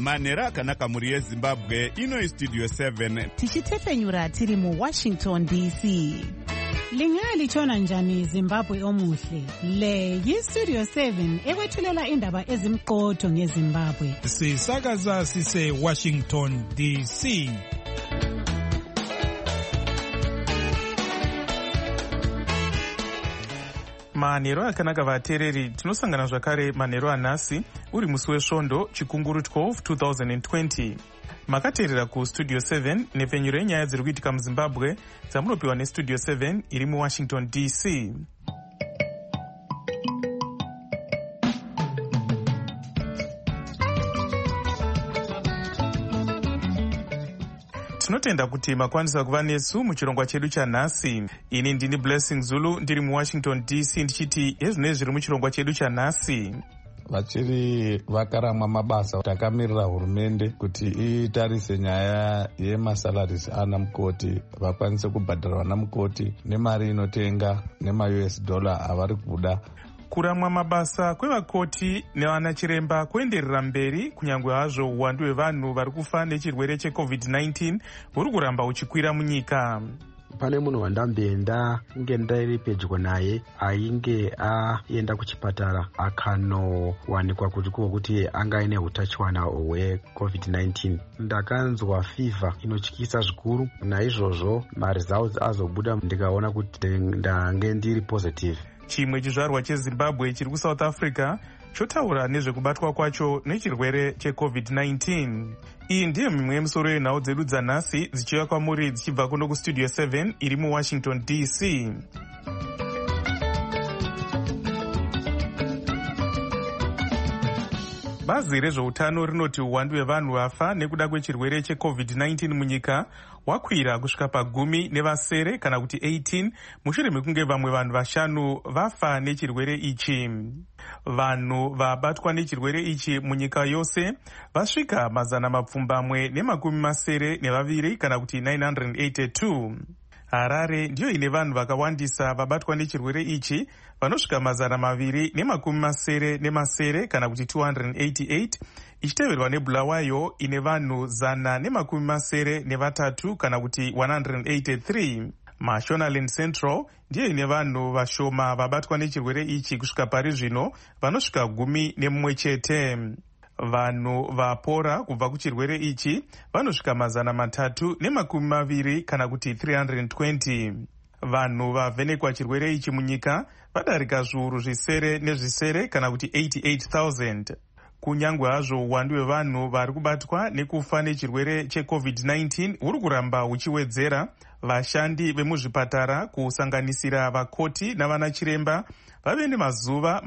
Manhero akanaka muri yeZimbabwe, ino Studio 7. Tichitefenyura tiri mu Washington DC. Lingalitshona njani Zimbabwe omuhle? Le yi-Studio 7 ekwethulela indaba ezimqotho ngeZimbabwe. Sisakaza sise Washington DC. Manhero akanaka vateereri, tinosangana zvakare manhero anhasi uri musi wesvondo chikunguru 12 2020. Makateerera kuStudio 7 nepfenyuro yenyaya dziri kuitika muZimbabwe dzamunopiwa neStudio 7 iri muWashington DC. Tinotenda kuti makwanisa kuva nesu muchirongwa chedu chanhasi. Ini ndini Blessing Zulu ndiri muWashington DC ndichiti ezvinezvi zviri muchirongwa chedu chanhasi. Vachiri vakaramwa mabasa, takamirira hurumende kuti itarise nyaya yemasalaries ana mukoti, vakwanise kubhadhara vana mukoti nemari inotenga nema-US dollar avari kuda. Kuramwa mabasa kwevakoti nevana chiremba kuenderera mberi kunyangwe hazvo uwandu hwevanhu vari kufa nechirwere cheCovid-19 huri kuramba uchikwira munyika. Pane munhu wandambenda inge ndairi pedyo naye ainge aenda kuchipatara akanowanikwa kuti anga ine utachiwana hweCovid-19. Ndakanzwa fever inotyisa zvikuru, naizvozvo maresults azobuda ndikaona kuti ndange ndiri positive. Chimwe chizvarwa cheZimbabwe chiri kuSouth Africa chotaura nezvekubatwa kwacho nechirwere cheCovid-19. Iyi ndiyo mimwe yemisoro yenhau dzedu dzanhasi dzichiuya kwamuri dzichibva kuno kuStudio 7 iri muWashington DC. Bazi rezveutano rinoti uwandu hwevanhu vafa nekuda kwechirwere cheCovid-19 munyika wakwira kusvika pa10 nevasere kana kuti 18 mushure mekunge vamwe vanhu 5 vafa nechirwere ichi. Vanhu vabatwa nechirwere ichi munyika yose vasvika 772 kana kuti 982. Harare ndiyo ine vanhu vakawandisa vabatwa nechirwere ichi vanosvika 270 kana kuti 288, ichiteverwa neBulawayo ine vanhu 173 kana kuti 183. Mashonaland Central ndiyo ine vanhu vashoma vabatwa nechirwere ichi kusvika pari zvino vanosvika 11 chete. Vanhu vapora kubva kuchirwere ichi vanosvika 320 kana kuti 320. Vanhu vavhenekwa chirwere ichi munyika vadarika zviuru zvisere nezvisere kana kuti 88,000. Kunyangwe hazvo uwandu hwevanhu vari kubatwa nekufa nechirwere cheCovid-19 huri kuramba huchiwedzera, vashandi vemuzvipatara kusanganisira vakoti navana chiremba vave nemazuva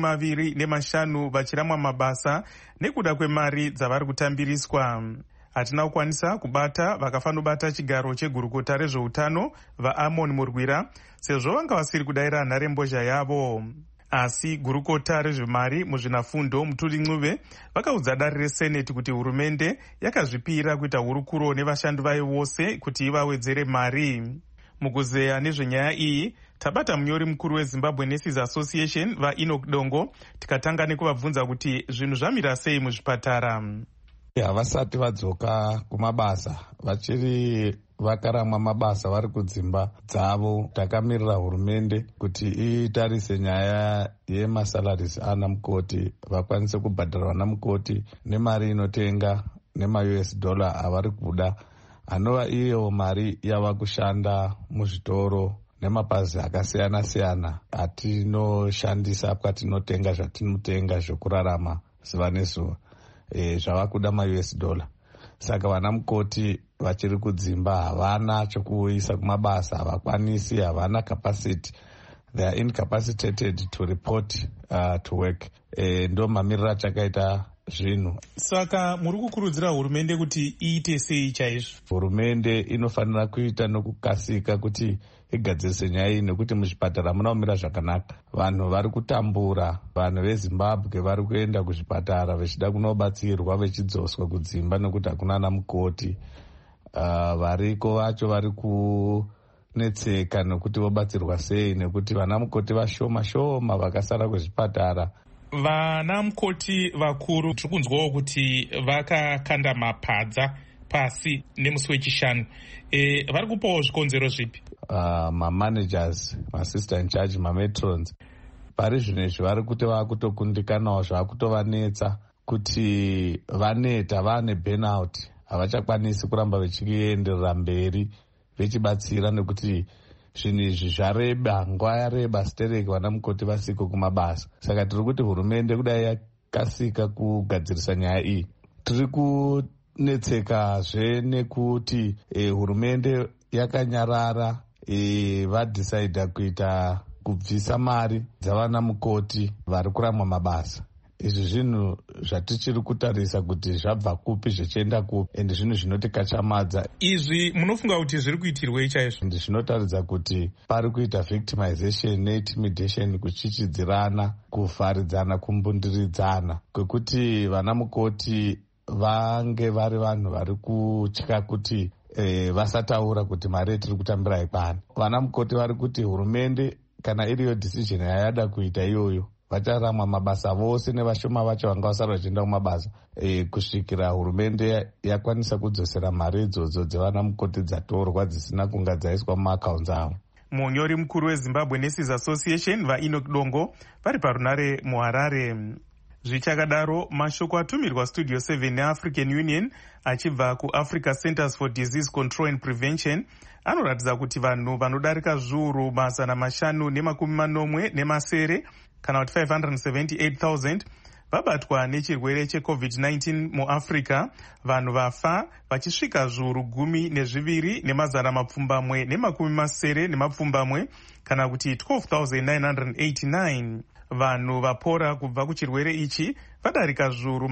25 vachiramwa mabasa nekuda kwemari dzavari kutambiriswa. Hatina kukwanisa kubata vakafanobata chigaro chegurukota rezveutano vaAmon Murwira sezvo vanga vasiri kudayira nharembozha yavo. Asi gurukota rezvemari muzvinafundo Muturi Ncube vakaudza dare reSeneti kuti hurumende yakazvipira kuita hurukuro nevashandi vayo vose kuti vawedzere mari. Mukuzeya nezvenyaya iyi tabata munyori mukuru weZimbabwe Nurses Association vaEnoch Dongo tikatanga nekuvabvunza kuti zvinhu zvamira sei muzvipatara. Havasati vadzoka kumabasa, vachiri vakaramwa mabasa vari kudzimba dzavo. Takamirira hurumende kuti itarise nyaya yemasalaries ana mukoti, vakwanise kubhadhara vana mukoti nemari inotenga nema-US dollar avari kuda, anova iyo mari yava kushanda muzvitoro nemapazi akasiyana siyana atinoshandisa patinotenga zvatinotenga zvokurarama zuva nezuva, zvava kuda ma-US dollar. Saka vana mukoti vachiri kudzimba havana chokuisa kumabasa, havakwanisi, havana capacity, they are incapacitated to report to work. Ndo mamiriro achakaita zvinhu. Saka muri kukurudzira hurumende kuti iite sei chaizvo? Hurumende inofanira kuita nokukasika kuti igadzirise nyaya iyi, nekuti muzvipatara muna kumira zvakanaka. Vanhu vari kutambura, vanhu veZimbabwe vari kuenda kuzvipatara vachida kunobatsirwa vechidzoswa kudzimba nekuti hakuna ana mukoti. Variko vacho vari kunetseka nekuti vobatsirwa sei, nekuti vana mukoti vashoma shoma vakasara kuzvipatara. vana mukoti vakuru tiri kunzwawo kuti vakakanda mapadza pasi nemusi wechishanu. Vari kupawo zvikonzero zvipi? Mamanagers, masister in charge, mametrons pari zvino izvi vari kuti vakutokundikanawo zvakutovanetsa kuti vaneta vane burnout, havachakwanisi kuramba vechienderera mberi vechibatsira nekuti zvinhu izvi zvareba, nguva yareba stereki vana mukoti vasiko kumabasa. Saka tiri kuti hurumende kudai yakasika kugadzirisa nyaya iyi, tiri kunetsekazve nekuti hurumende yakanyarara vadhisaidha kuita kubvisa mari dzavana mukoti vari kuramba mabasa. Izvi zvinhu zvatichiri kutarisa kuti zvabva kupi zvichienda kupi, ende zvinhu zvinotikachamadza. Izvi munofunga kuti zviri kuitirwei chaizvo? Zvinotaridza kuti pari kuita victimization neintimidation, kuchichidzirana, kuvharidzana, kumbundiridzana, kwekuti vana mukoti vange vari vanhu vari kutya kuti vasataura kuti mari yetiri kutambira ikwana. Vana mukoti vari kuti hurumende kana iriyo decision yayada kuita iyoyo, vacharamwa mabasa vose nevashoma vacho vanga vasara vachienda kumabasa kusvikira hurumende yakwanisa kudzosera mari idzodzo dzevana mukoti dzatorwa dzisina kunga dzaiswa mumaakaunti avo. Munyori mukuru weZimbabwe Nurses Association vaEnoch Dongo vari parunare muHarare. Zvichakadaro, mashoko atumirwa Studio 7 neAfrican Union achibva kuAfrica Centers for Disease Control and Prevention anoratidza kuti vanhu vanodarika zviuru 590 kana kuti 578,000 vabatwa nechirwere cheCovid-19 muAfrica, vanhu vafa vachisvika zviuru 12,290 kana kuti 12,989. Vanhu vapora kubva kuchirwere ichi vadarika zviuru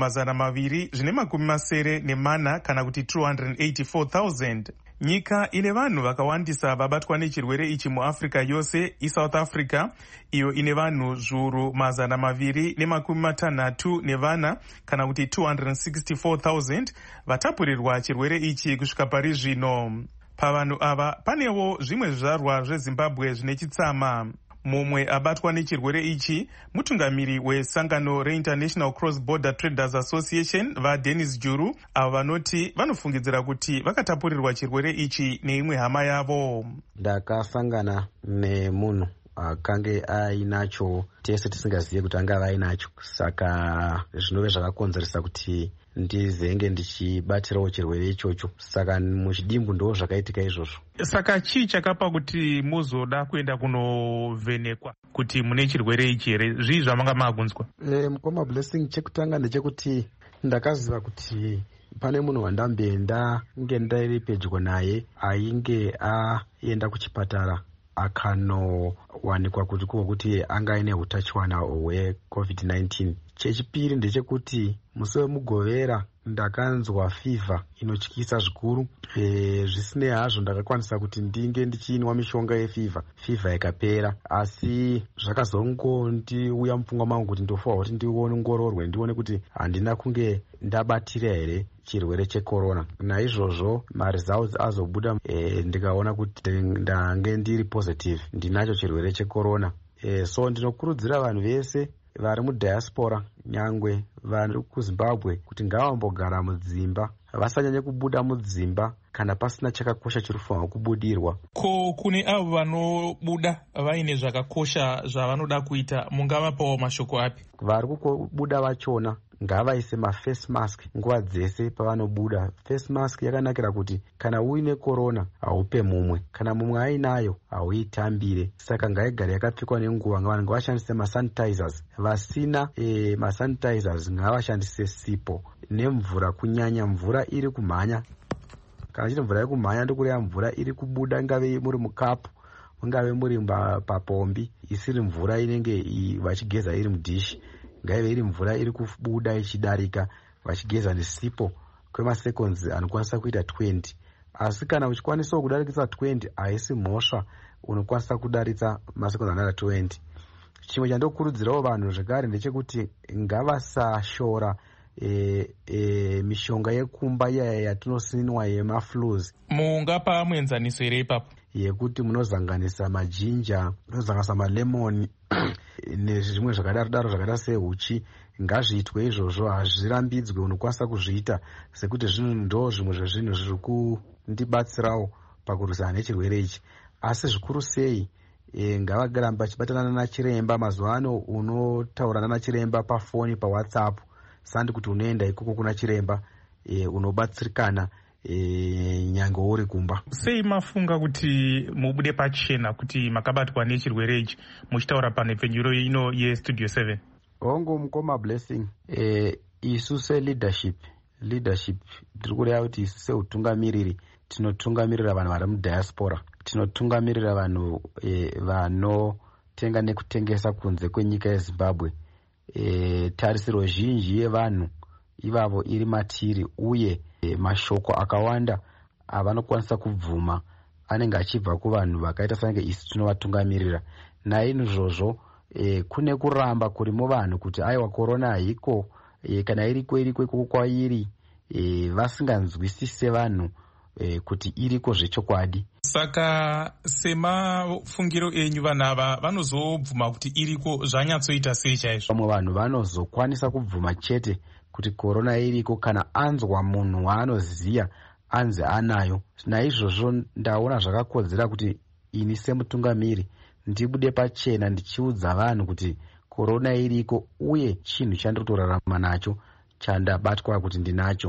280 kana kuti 284,000. Nyika ine vanhu vakawandisa vabatwa nechirwere ichi muAfrica yose iSouth Africa, iyo ine vanhu zviuru 264 kana kuti 264,000 vatapurirwa chirwere ichi kusvika pari zvino. Pavanhu ava panewo zvimwe zvizvarwa zveZimbabwe zvine chitsama. Mumwe abatwa nechirwere ichi mutungamiri wesangano reInternational Cross Border Traders Association vaDennis Juru, avo vanoti vanofungidzira kuti vakatapurirwa chirwere ichi neimwe hama yavo. Ndakasangana nemunhu akange ainacho tese tisingazive kuti angava ainacho, saka zvinove zvakakonzeresa kuti ndizenge ndichibatirawo chirwere ichocho. Saka muchidimbu ndo zvakaitika izvozvo. Saka chii chakapa kuti muzoda kuenda kunovhenekwa kuti mune chirwere ichi here? Zvii zvamanga magunzwa? Mukoma Blessing, chekutanga ndechekuti ndakaziva kuti pane munhu wandamboenda nge ndairi pedyo naye ainge aenda kuchipatara akanowanikwa kuti anga aine hutachiwana hweCovid-19. Chechipiri ndechekuti musi wemugovera ndakanzwa fivha inotyisa zvikuru. Zvisinei hazvo ndakakwanisa kuti ndinge ndichinwa mishonga yefivha, fivha ikapera, asi zvakazongondiuya mupfungwa mangu kuti ndofanirwa kuti ndiongororwe ndione kuti handina kunge ndabatira here chirwere checorona. Naizvozvo maresults azobuda ndikaona kuti ndange ndiri positive ndinacho chirwere checorona. So ndinokurudzira vanhu vese vari mudiaspora nyangwe vari kuZimbabwe kuti ngavambogara mudzimba, vasanyanye kubuda mudzimba kana pasina chakakosha chirifanirwa kubudirwa. Ko kune avo vanobuda vaine zvakakosha zvavanoda kuita, mungavapawo mashoko api? Vari kubuda vachona ngavaise maface mask nguva dzese pavanobuda. Face mask yakanakira kuti kana uine corona haupe mumwe, kana mumwe ainayo hauitambire. Saka ngaigare yakapfekwa nenguva. Vanhu ngavashandise masanitizers, vasina masanitizers ngavashandise sipo nemvura, kunyanya mvura iri kumhanya. Kana chiri mvura iri kumhanya ndokureva mvura iri kubuda, ingave muri mukapu, ingave muri papombi, isiri mvura inenge vachigeza iri mudhishi. Ngaive iri mvura iri kubuda ichidarika vachigeza nesipo kwemaseconds anokwanisa kuita 20. Asi kana uchikwanisawo kudarikisa 20 haisi mhosva, unokwanisa kudaritsa maseconds anoita 20. Chimwe chandokurudzirawo vanhu zvekare ndechekuti ngavasashora mishonga yekumba yatinosvinwa yemaflus. Mungapa muenzaniso here ipapo? yekuti munozanganisa majinja, munozanganisa malemoni nezvimwe zvakadaro zvakaita sehuchi. Ngazviitwe izvozvo, hazvirambidzwe, unokwanisa kuzviita sekuti zvinhu ndo zvimwe zvezvinhu zviri kundibatsirawo pakurwisana nechirwere ichi. Asi zvikuru sei ngavagaramba vachibatana nachiremba. Mazuva ano unotaura nachiremba pafoni, pawhatsapp, sandi kuti unoenda ikoko kuna chiremba, unobatsirikana nyange uri kumba. Sei mafunga kuti mubude pachena kuti makabatwa nechirwere ichi muchitaura panhepfenyuro ino yestudio 7? Hongu mukoma Blessing, isu seleadership tiri kureva kuti isu seutungamiriri tinotungamirira vanhu vari mudiaspora, tinotungamirira vanhu vanotenga nekutengesa kunze kwenyika yeZimbabwe. Tarisiro zhinji yevanhu ivavo iri matiri, uye mashoko akawanda avanokwanisa kubvuma anenge achibva kuvanhu vakaita sange isi tinovatungamirira. Naizvozvo kune kuramba kuri muvanhu kuti aiwa korona haiko, kana iriko ikoko kwairi, vasinganzwisise vanhu kuti iriko zvechokwadi. Saka semafungiro enyu vanhu ava vanozobvuma kuti iriko zvanyatsoita sei chaizvo? Vamwe vanhu vanozokwanisa kubvuma chete kuti korona iriko kana anzwa munhu waanoziya anzi anayo. Naizvozvo ndaona zvakakodzera kuti ini semutungamiri ndibude pachena ndichiudza vanhu kuti korona iriko, uye chinhu chandinotorarama nacho, chandabatwa kuti ndinacho.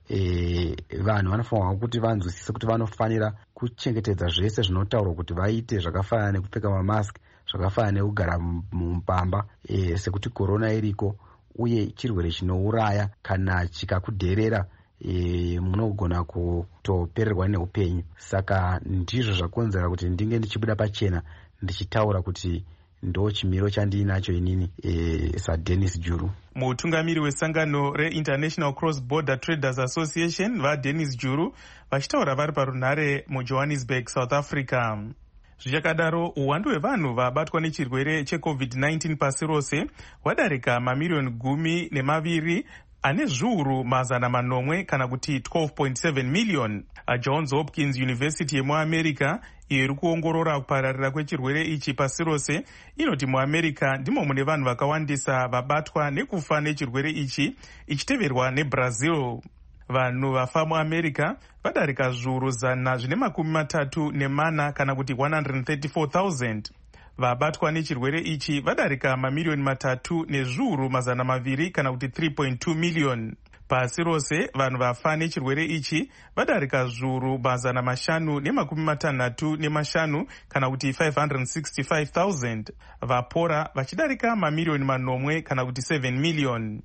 Vanhu vanofanirwa kuti vanzwisise kuti vanofanira kuchengetedza zvese zvinotaurwa kuti vaite, zvakafanana nekupfeka mamask, zvakafanana nekugara mupamba, sekuti korona iriko uye chirwere chinouraya. Kana chikakudherera munogona kutopererwa neupenyu. Saka ndizvo zvakonzera kuti ndinge ndichibuda pachena ndichitaura kuti ndo chimiro chandiinacho inini saDennis Juru. Mutungamiri wesangano reInternational Cross Border Traders Association vaDennis Juru vachitaura vari parunhare muJohannesburg, South Africa. Zvichakadaro, uwandu hwevanhu vabatwa nechirwere cheCovid-19 pasi rose hwadarika mamiliyoni 12 ane zviuru 900 kana kuti 12.7 million. Johns Hopkins University yemuamerica iyo iri kuongorora kupararira kwechirwere ichi pasi rose inoti muamerica ndimo mune vanhu vakawandisa vabatwa nekufa nechirwere ichi, ichiteverwa neBrazil. Vanhu vafa muamerica vadarika zviuru 134 kana kuti 134,000. Vabatwa nechirwere ichi vadarika mamiliyoni 3 nezviuru 200 kana kuti 3.2 million. Pasi rose vanhu vafa nechirwere ichi vadarika zviuru 565 kana kuti 565,000. Vapora vachidarika mamiliyoni 9 kana kuti 7 million.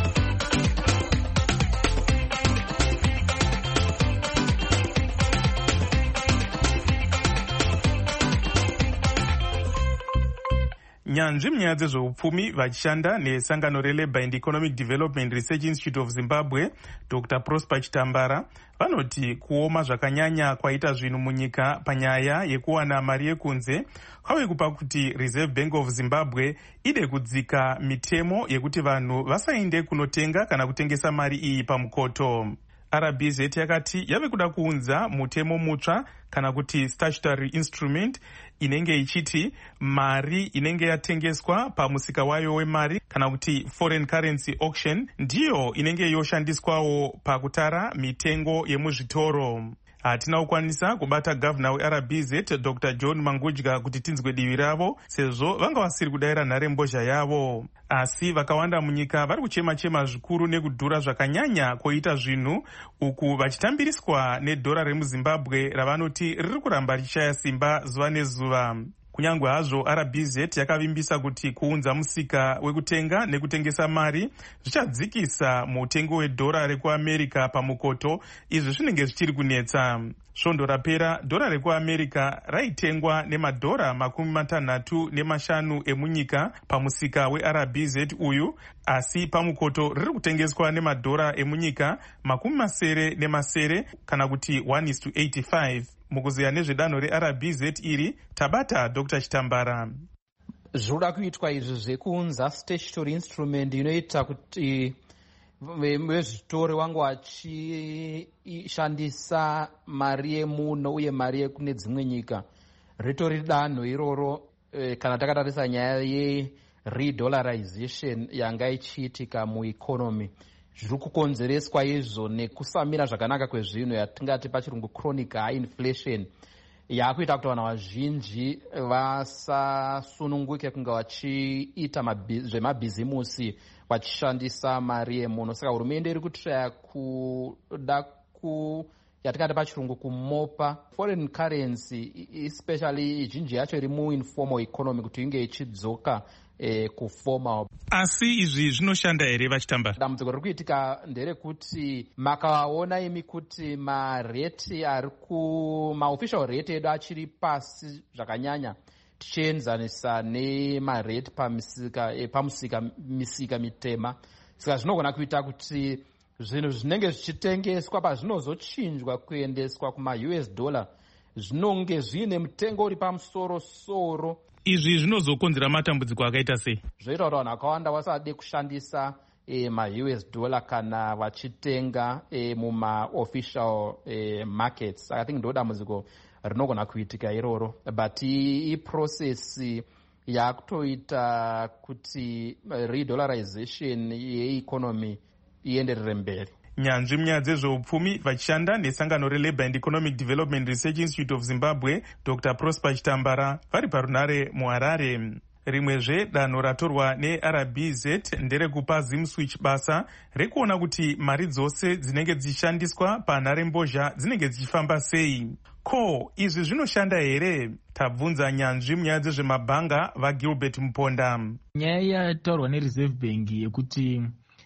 Nyanzvi munyaya dzezveupfumi vachishanda nesangano reLabour and Economic Development Research Institute of Zimbabwe, Dr. Prosper Chitambara, vanoti kuoma zvakanyanya kwaita zvinhu munyika panyaya yekuwana mari yekunze kwave kupa kuti Reserve Bank of Zimbabwe ide kudzika mitemo yekuti vanhu vasainde kunotenga kana kutengesa mari iyi pamukoto. RBZ yakati yave kuda kuunza mutemo mutsva kana kuti statutory instrument inenge ichiti mari inenge yatengeswa pamusika wayo wemari kana kuti foreign currency auction ndiyo inenge yoshandiswawo pakutara mitengo yemuzvitoro. Hatina kukwanisa kubata gavana weRBZ Dr. John Mangudya kuti tinzwe divi ravo sezvo vanga vasiri kudayira nharembozha yavo. Asi vakawanda munyika vari kuchema-chema zvikuru nekudhura zvakanyanya koita zvinhu, uku vachitambiriswa nedhora remuZimbabwe ravanoti riri kuramba richishaya simba zuva nezuva. Kunyangwe hazvo RBZ yakavimbisa kuti kuunza musika wekutenga nekutengesa mari zvichadzikisa mutengo wedhora rekuAmerica pamukoto, izvi zvinenge zvichiri kunetsa. Svondo rapera dhora rekuAmerica raitengwa nemadhora 65 emunyika pamusika weRBZ uyu, asi pamukoto riri kutengeswa nemadhora emunyika 70 kana kuti 1:85. Mukuziya nezvedanho reRBZ iri tabata Dr. Chitambara. Zvoda kuitwa izvi zvekuunza statutory instrument inoita kuti vezvitori wangu vachishandisa mari yemuno uye mari yekune dzimwe nyika ritori danho iroro kana takatarisa nyaya ye-redollarization yanga ichiitika mueconomy. Zviri kukonzereswa izvo nekusamira zvakanaka kwezvinhu yatingati pachirungu chronic high inflation yakuita kuti vanhu vazhinji vasasununguke kunge vachiita zvemabhizimusi vachishandisa mari yemuno. Saka hurumende iri kutraya kuda yatingati pachirungu kumopa foreign currency especially zhinji yacho iri muinformal economy kuti inge ichidzoka kufoma. Asi izvi zvinoshanda here vachitamba? Dambudziko riri kuitika nderekuti makaona imi kuti mareti ari maofficial rate edu achiri pasi zvakanyanya tichienzanisa nemareti misika mitema. Saka zvinogona kuita kuti zvinhu zvinenge zvichitengeswa pazvinozochinjwa kuendeswa kuma-US dollar zvinonge zviine mutengo uri pamusoro-soro. Izvi zvinozokonzera matambudziko akaita sei? Zvoita kuti vanhu vakawanda vasade kushandisa ma-US dollar kana vachitenga muma-official markets. I think ndo dambudziko rinogona kuitika iroro, but iprocess yakutoita kuti redollarization yeeconomy ienderere mberi. Nyanzvi munyaya dzezveupfumi vachishanda nesangano reLabour and Economic Development Research Institute of Zimbabwe, Dr. Prosper Chitambara vari parunare muHarare. Rimwezve danho ratorwa neRBZ nderekupa ZimSwitch basa rekuona kuti mari dzose dzinenge dzichishandiswa panharembozha dzinenge dzichifamba sei. Ko, izvi zvinoshanda here? Tabvunza nyanzvi munyaya dzezvemabhanga vaGilbert Muponda. Nyaya yataurwa neReserve Bank yekuti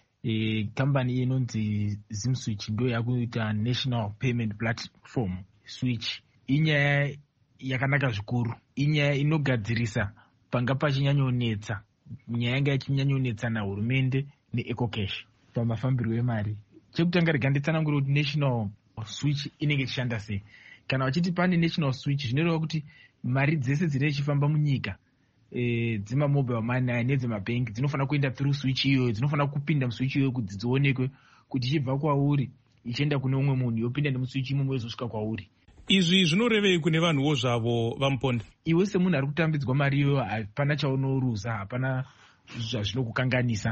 kambani inonzi ZimSwitch ndo yakuita National Payment Platform Switch, inyaya yakanaka zvikuru, inyaya inogadzirisa panga pachinyanyonetsa, nyaya yanga yachinyanyonetsa nahurumende neEcocash pamafambiro emari. Chekutanga rega nditsanangura kuti National Switch inenge ichishanda sei. Kana vachiti pane National Switch zvinoreva kuti mari dzese dzine chifamba munyika dzima mobile money nedzemabank dzinofanira kuenda through switch iyoyo, dzinofanira kupinda muswitch iyoyo kuti dzionekwe kuti ichibva kwauri ichienda kune umwe munhu yopinda nemuswitch imwe yozosvika kwauri. Izvi zvinorevei kune vanhuwo zvavo vaMuponda? Iwe semunhu ari kutambidzwa mari iyoyo hapana chaunoruza, hapana zvazvinokukanganisa,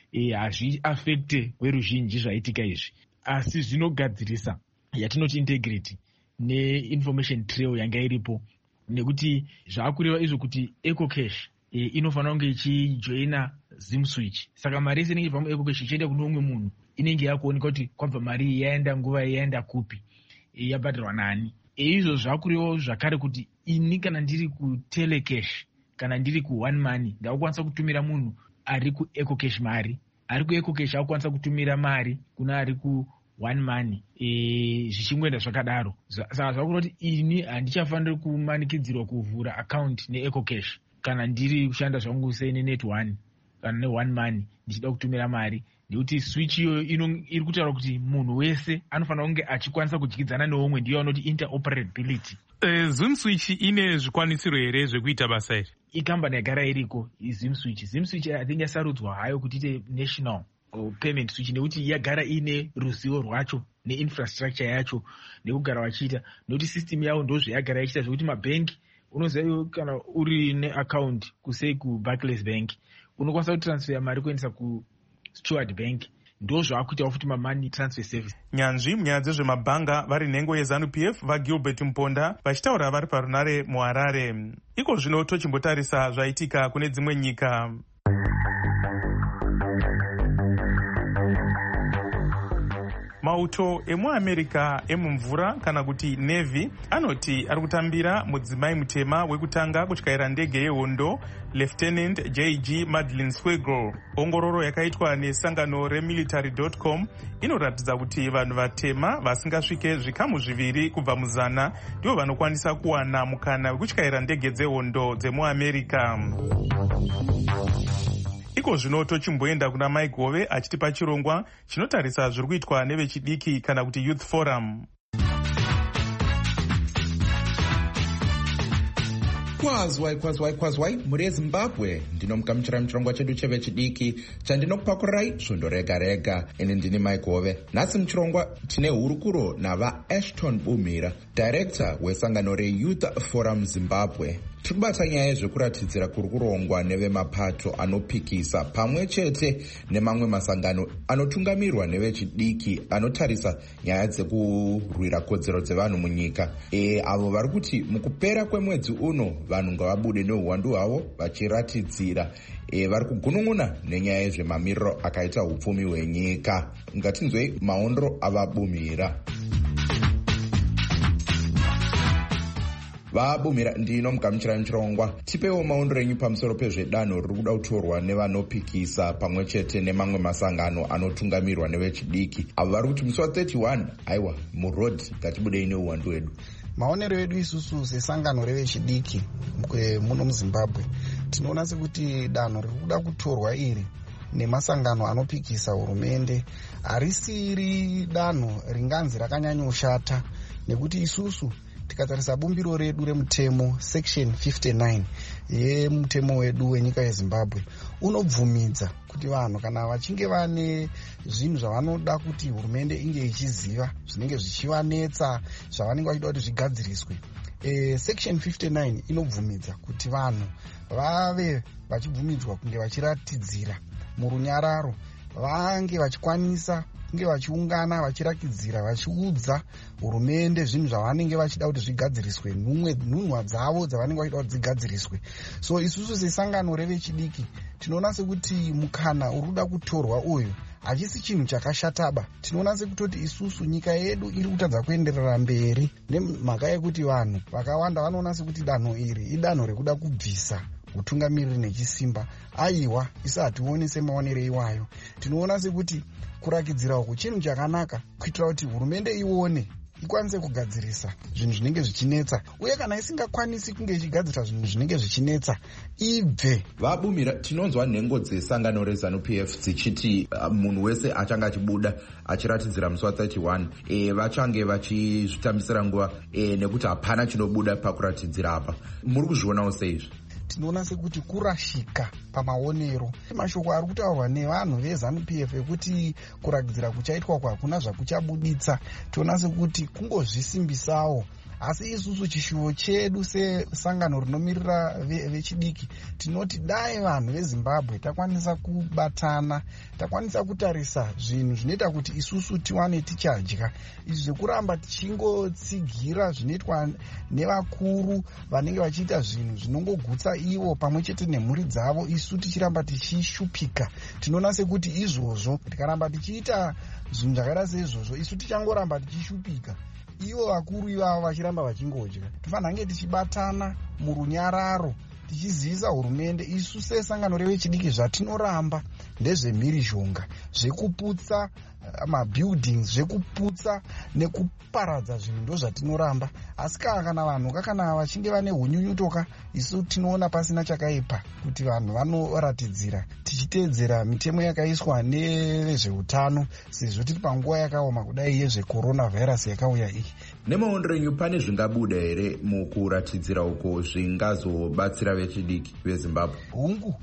hazviafekte weruzhinji zvaitika izvi, asi zvinogadzirisa yatinoti integrity neinformation trail yanga iripo, nekuti zvaakureva izvo kuti EcoCash inofanira kunge ichijoina ZimSwitch. Saka mari yese inenge ibva muEcoCash ichienda kune umwe munhu inenge yakuoneka kuti kwabva mari yaenda nguva yaenda kupi, yabhadharwa nani. Izvo zvakurevawo zvakare kuti ini kana ndiri kuTelecash kana ndiri kuOne Money ndakukwanisa kutumira munhu ari kuEcoCash mari, ari kuEcoCash akukwanisa kutumira mari kuna ari kuOne Money, zvichingoenda zvakadaro. Saka zvakureva kuti ini handichafaniri kumanikidzirwa kuvhura account neEcoCash kana ndiri kushanda zvangu seneNet1 kana neOne Money ndichida kutumira mari, nekuti switch iyoyo iri kutaura kuti munhu wese anofanira kunge achikwanisa kudyidzana neumwe, ndiyo anoti interoperability. ZimSwitch ine zvikwanisiro here zvekuita basa iri? Ikambani yagara iriko ZimSwitch. ZimSwitch I think yasarudzwa hayo kuti ite national payment switch nekuti yagara ine ruzivo rwacho neinfrastructure yacho nekugara vachiita, nekuti system yavo ndo zvayagara yachiita, zvekuti mabhengi unoziva kana uri neaccount kusei kuBarclays Bank unokwanisa kutransfer mari kuendesa kuSteward Bank, ndo zvaakuitawo futi mamoney transfer service. Nyanzvi munyaya dzezvemabhanga vari nhengo yeZANU-PF vaGilbert Muponda vachitaura vari parunare muHarare. Iko zvino tochimbotarisa zvaitika kune dzimwe nyika. Mauto emuAmerica emumvura kana kuti Navy anoti ari kutambira mudzimai mutema wekutanga kutyaira ndege yehondo Lieutenant J.G. Madeleine Swiggle. Ongororo yakaitwa nesangano remilitary.com inoratidza kuti vanhu vatema vasingasvike zvikamu zviviri kubva muzana ndivo vanokwanisa kuwana mukana wekutyaira ndege dzehondo dzemuAmerica. Iko zvino tochimboenda kuna Mike Gove achitipa chirongwa chinotarisa zviri kuitwa nevechidiki kana kuti Youth Forum. kwazwai muri yezimbabwe ndinomugamuchira muchirongwa chedu chevechidiki chandinokupakurirai svondo rega rega. Ini ndini Mike Hove. Nhasi muchirongwa tine hurukuro navaAshton Bumhira, director wesangano reYouth Forum Zimbabwe. Tiri kubata nyaya yezvekuratidzira kuri kurongwa nevemapato anopikisa pamwe chete nemamwe masangano anotungamirwa nevechidiki anotarisa nyaya dzekurwira kodzero dzevanhu munyika. Avo vari kuti mukupera kwemwedzi uno vanhu ngavabude neuwandu hwavo vachiratidzira vari kugunun'una nenyaya yezvemamiriro akaita hupfumi hwenyika. Ngatinzwei maondro avaBumhira. VaBumhira ndinomugamuchira muchirongwa. Tipewo maondro enyu pamusoro pezvedanho riri kuda kutorwa nevanopikisa pamwe chete nemamwe masangano anotungamirwa nevechidiki. Avo vari kuti musi wa31 aiwa murodhi ngatibudei neuwandu hwedu. Maonero edu isusu sesangano revechidiki muno muZimbabwe tinoona sekuti danho riri kuda kutorwa iri nemasangano anopikisa hurumende harisiri danho ringanzi rakanyanyoshata, nekuti isusu tikatarisa bumbiro redu remutemo section 59 yemutemo wedu wenyika yeZimbabwe unobvumidza kuti vanhu kana vachinge vane zvinhu zvavanoda kuti hurumende inge ichiziva, zvinenge zvichivanetsa, zvavanenge vachida kuti zvigadziriswe, section 59 inobvumidza kuti vanhu vave vachibvumidzwa kunge vachiratidzira murunyararo, vange vachikwanisa kunge vachiungana vachirakidzira vachiudza hurumende zvinhu zvavanenge vachida kuti zvigadziriswe, nhunhwa dzavo dzavanenge vachida kuti dzigadziriswe. So isusu sesangano revechidiki tinoona sekuti mukana uri kuda kutorwa uyu hachisi chinhu chakashataba. Tinoona sekutoti isusu nyika yedu iri kutadza kuenderera mberi nemhaka yekuti vanhu vakawanda vanoona sekuti danho iri idanho rekuda kubvisa utungamiriri nechisimba. Aiwa, isu hationi semaonero iwayo. Tinoona sekuti kurakidzira uku chinhu chakanaka kuitira kuti hurumende ione ikwanise kugadzirisa zvinhu zvinenge zvichinetsa, uye kana isingakwanisi kunge ichigadzira zvinhu zvinenge zvichinetsa ibve. VaBumhira, tinonzwa nhengo dzesangano reZANU-PF dzichiti munhu wese achange achibuda achiratidzira musi wa31 vachange vachizvitambisira nguva nekuti hapana chinobuda pakuratidzira apa. Muri kuzvionawo seizvi? Tinoona sekuti kurashika pamaonero. Mashoko ari kutaurwa nevanhu veZANU-PF ekuti kurakidzira kuchaitwa hakuna zvakuchabuditsa, tinoona sekuti kungozvisimbisawo. Asi isusu chishuvo chedu sesangano rinomirira vechidiki tinoti dai vanhu veZimbabwe takwanisa kubatana, takwanisa kutarisa zvinhu zvinoita kuti isusu tiwane tichadya. Izvi zvekuramba tichingotsigira zvinoitwa nevakuru vanenge vachiita zvinhu zvinongogutsa ivo pamwe chete nemhuri dzavo, isu tichiramba tichishupika. Tinoona sekuti izvozvo tikaramba tichiita zvinhu zvakaita seizvozvo isu tichangoramba tichishupika, ivo vakuru ivavo vachiramba vachingodya. Tofanira kunge tichibatana murunyararo tichizivisa hurumende isu sesangano revechidiki zvatinoramba ndezvemhirizhonga, zvekuputsa mabuildings, zvekuputsa nekuparadza zvinhu ndo zvatinoramba. Asi kana vanhu kana vachinge vane hunyunyutoka isu tinoona pasina chakaipa kuti vanhu vanoratidzira tichiteedzera mitemo yakaiswa nevezveutano, sezvo tiri panguva yakaoma kudai yezvecoronavirus yakauya iyi. Nemaondero enyu pane zvingabuda here mukuratidzira uko zvingazobatsira vechidiki veZimbabwe? Hungu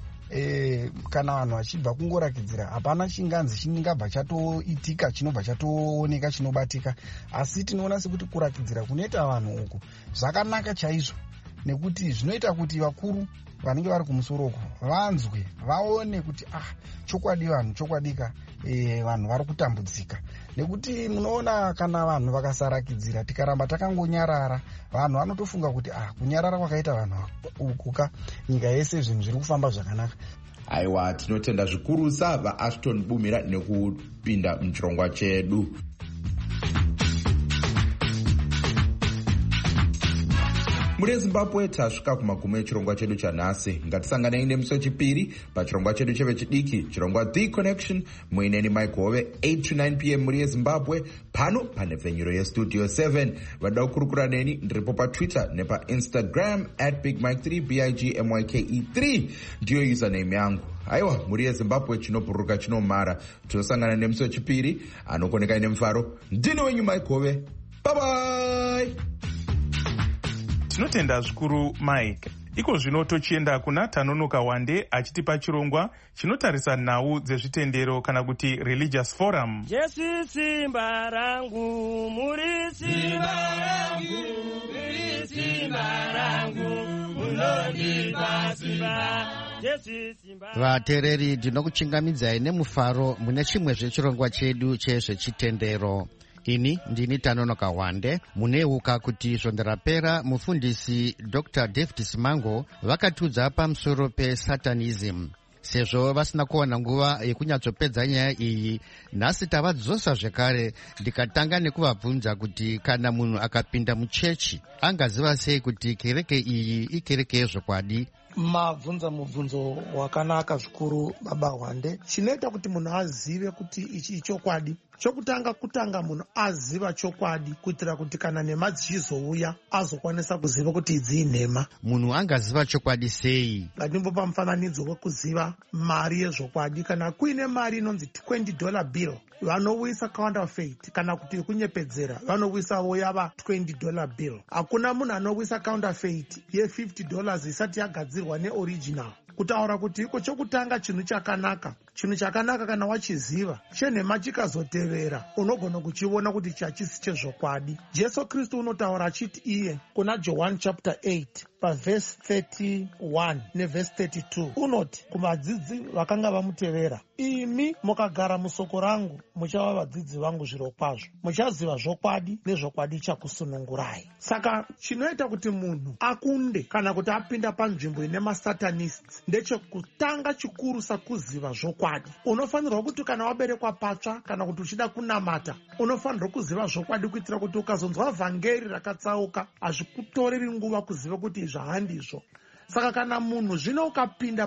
kana vanhu vachibva kungorakidzira hapana chinganzi chingabva chatoitika chinobva chatooneka chinobatika. Asi tinoona sekuti kurakidzira kunoita vanhu uku zvakanaka chaizvo, nekuti zvinoita kuti vakuru vanenge vari kumusoro uko vanzwe, vaone kuti chokwadi vanhu chokwadika, vanhu vari kutambudzika. Nekuti munoona kana vanhu vakasarakidzira tikaramba takangonyarara, vanhu vanotofunga kuti kunyarara kwakaita vanhu ukuka nyika yese zvinhu zviri kufamba zvakanaka. Aiwa, tinotenda zvikurusa vaAshton Bumhira nekupinda muchirongwa chedu. Muri Zimbabwe tasvika kumagumo echirongwa chedu chanhasi. Ngatisanganei nemusi wechipiri pachirongwa chedu chevechidiki, chirongwa The Connection, muineni Mike Hove, 8 to 9 p.m. muri yeZimbabwe, pano pane pfenyuro yeStudio 7. Vada kukurukura neni ndiripo paTwitter nepaInstagram @BigMike3, BigMyke3 ndiyo username yangu. Aiwa, muri yeZimbabwe chinobhururuka chinomara. Tosangana nemusi wechipiri, anokoneka ine mufaro. Ndini wenyu Mike Hove. Bye bye. Tinotenda zvikuru Mike. iko zvino tochienda kuna Tanonoka Wande achitipa chirongwa chinotarisa nhau dzezvitendero kana kuti religious forum. Jesu simba rangu, muri simba rangu, muri simba rangu, munondipa simba. Vateereri, ndinokuchingamidzai nemufaro mune chimwe zvechirongwa chedu chezvechitendero. Ini ndini Tanonoka Wande. Muneuka kuti svondo rapera mufundisi Dr. David Simango vakatudza pamusoro pesatanism. Sezvo vasina kuwana nguva yekunyatsopedza nyaya iyi, nhasi tavadzosa zvekare ndikatanga nekuvabvunza kuti kana munhu akapinda muchechi angaziva sei kuti kereke iyi ikereke yezvokwadi. Mabvunza mubvunzo wakanaka zvikuru baba Wande. Chinoita kuti munhu azive kuti ichi ichokwadi, chokutanga munhu aziva chokwadi kuitira kuti kana nhema dzichizouya azokwanisa kuziva kuti idzi inhema. Munhu angaziva chokwadi sei? Ngatimbopa mufananidzo wekuziva mari yezvokwadi. Kana kuine mari inonzi $20 bill, vanouyisa counterfeit kana kuti kunyepedzera vanouyisawo yava $20 bill. Hakuna munhu anouyisa counterfeit ye$50 isati yagadzirwa neoriginal. Kutaura kuti iko chokutanga chinhu chakanaka. Chinhu chakanaka kana wachiziva, chenhema chikazotevera unogona kuchiona kuti chachisi chezvokwadi. Jesu Kristu unotaura achiti iye kuna John chapter 8 pavhesi 31 nevhesi 32 unoti kuvadzidzi vakanga vamutevera, imi mukagara musoko rangu muchava vadzidzi vangu zvirokwazvo, muchaziva zvokwadi nezvokwadi chakusunungurai. Saka chinoita kuti munhu akunde kana kuti apinda panzvimbo ine masatanists ndechekutanga chikuru sakuziva zvokwadi. Unofanirwa kuti kana waberekwa patsva kana kuti uchida kunamata, unofanirwa kuziva zvokwadi kuitira kuti ukazonzwa vhangeri rakatsauka hazvikutoreri nguva kuziva kuti izvi handizvo. Saka kana munhu zvino ukapinda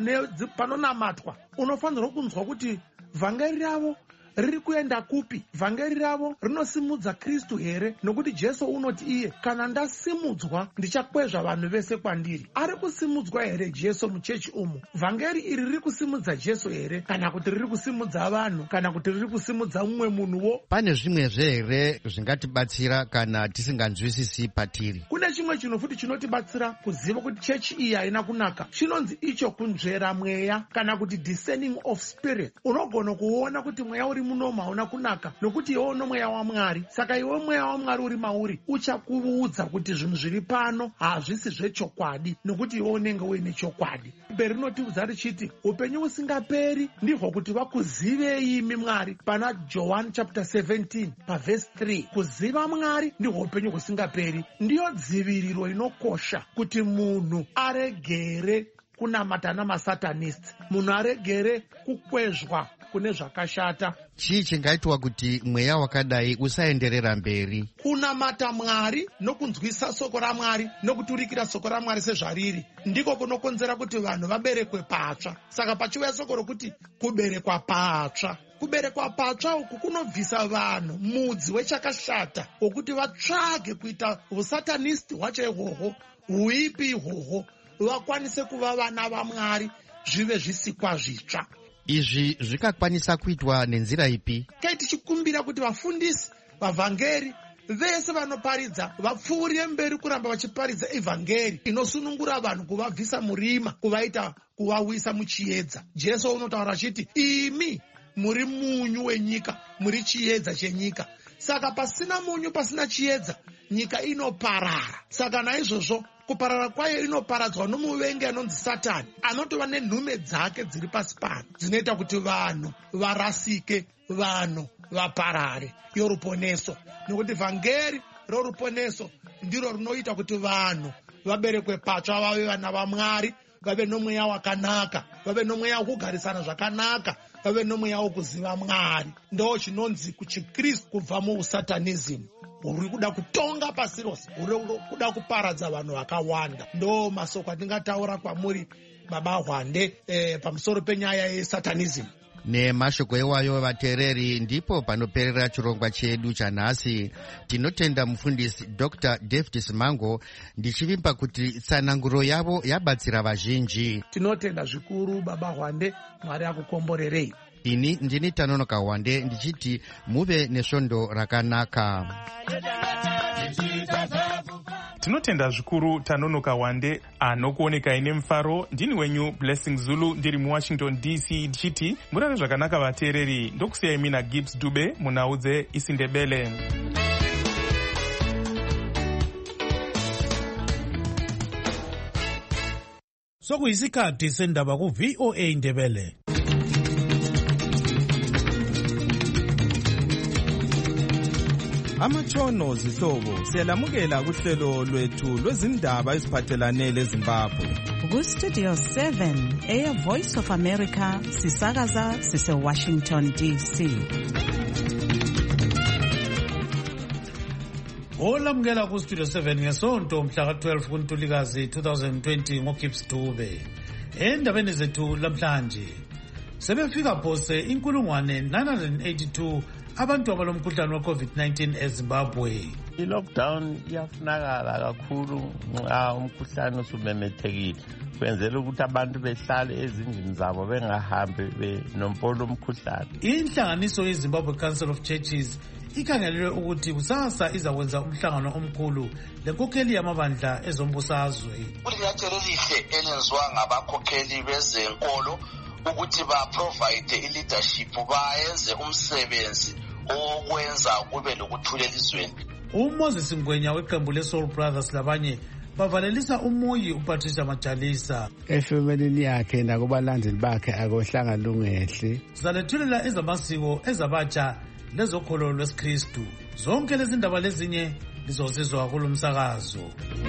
panonamatwa, unofanirwa kunzwa kuti vhangeri ravo riri kuenda kupi, vhangeri ravo rinosimudza Kristu here, nokuti Jesu unoti iye kana ndasimudzwa ndichakwezva vanhu vese kwandiri. Ari kusimudzwa here Jesu muchechi umu? Vhangeri iri riri kusimudza Jesu here, kana kuti riri kusimudza vanhu, kana kuti riri kusimudza mumwe munhuwo? Pane zvimwezve here zvingatibatsira kana tisinganzwisisi patiri? Kune chimwe chinhu futi chinotibatsira kuziva kuti chechi iyi haina kunaka. Chinonzi icho kunzvera mweya kana kuti discerning of spirit. Unogona kuona kuti mweya uri munomu hauna kunaka nokuti iwe uno mweya waMwari. Saka iwe mweya waMwari uri mauri uchakuudza kuti zvinhu zviri pano hazvisi zvechokwadi nokuti iwe unenge uine chokwadi. Bheri rinotiudza richiti upenyu usingaperi ndihwo kuti vakuzivei imi Mwari. Pana John chapter 17 pavhesi 3, kuziva Mwari ndihwo upenyu husingaperi. Ndiyo dziviriro inokosha kuti munhu aregere kunamata namasatanists, munhu aregere kukwezvwa kune zvakashata. Chii chingaitwa kuti mweya wakadai usaenderera mberi? Kunamata Mwari nokunzwisa soko raMwari nokuturikira soko raMwari sezvariri ndiko kunokonzera kuti vanhu vaberekwe patsva. Saka pachiuya soko rokuti kuberekwa patsva, kuberekwa patsva uku kunobvisa vanhu mudzi wechakashata wokuti vatsvage kuita usatanisti hwacho ihwohwo, huipi ihwohwo, vakwanise kuva vana vaMwari, zvive zvisikwa zvitsva. Izvi zvikakwanisa kuitwa nenzira ipi? Kai tichikumbira kuti vafundisi, vavhangeri vese vanoparidza vapfuurire mberi kuramba vachiparidza evhangeri inosunungura vanhu, kuvabvisa murima, kuvawisa muchiedza. Jesu unotaura achiti imi muri munyu wenyika, muri chiedza chenyika. Saka pasina munyu, pasina chiedza, nyika inoparara. Saka naizvozvo kuparara kwayo inoparadzwa nomuvengi anonzi Satani, anotova nenhume dzake dziri pasi pano dzinoita kuti vanhu varasike, vanhu vaparare. Yoruponeso, nokuti vhangeri roruponeso ndiro runoita kuti vanhu vaberekwe patsva, vave vana vaMwari, vave nomweya wakanaka, vave nomweya wokugarisana zvakanaka, vave nomweya wokuziva Mwari. Ndo chinonzi kuchiKristu kubva muusatanism uri kuda kutonga pasi rose, uri kuda kuparadza vanhu vakawanda. Ndo masoko atingataura kwamuri baba Wande pamusoro penyaya yesatanism. Nemashoko iwayo vateereri, ndipo panoperera chirongwa chedu chanhasi. Tinotenda mufundisi Dr. David Simango, ndichivimba kuti tsananguro yavo yabatsira vazhinji. Tinotenda zvikuru baba Wande, Mwari akukomborerei. Ini ndini Tanonoka Wande ndichiti muve nesvondo rakanaka. tinotenda zvikuru Tanonoka Wande anokuoneka ine mufaro. Ndini wenyu Blessing Zulu ndiri muWashington DC ndichiti murare zvakanaka vateereri. Ndokusiyai mina Gibbs Dube munaudze isindebele. Sokuyisikhathi sendaba ku VOA Indebele. Amatshono zihlobo siyalamukela kuhlelo lwethu lwezindaba eziphathelane leZimbabwe. Ku Studio 7 Air Voice of America sisakaza sise Washington DC. Olamukela ku Studio 7 ngesonto mhla ka-12 kuNtulikazi 2020 ngoGibbs Dube. Endabeni zethu lamhlanje sebefika phose 982 abantu abalomkhuhlane we-COVID-19 eZimbabwe. I-lockdown iyafunakala kakhulu nxa umkhuhlane usumemethekile, kwenzela ukuthi abantu behlale ezindlini zabo bengahambi benompolo umkhuhlane. Inhlanganiso yeZimbabwe Council of Churches ikhangelelwe ukuthi kusasa izakwenza umhlangano omkhulu lenkokheli yamabandla ezombusazwe. Kulinyathelo elihle elenziwa ngabakhokheli bezenkolo ukuthi ba-provide i-leadership, bayenze umsebenzi okwenza kube lokuthula elizweni. uMoses Ngwenya weqembu leSoul Brothers labanye bavalelisa umoyi uPatricia Majalisa efemelini yakhe nakubalandeli bakhe akohlanga lungehle. Zalethulela ezamasiko ezabatsha lezokholo lwesikristu. Zonke lezi ndaba lezinye lizozizwa kulomsakazo.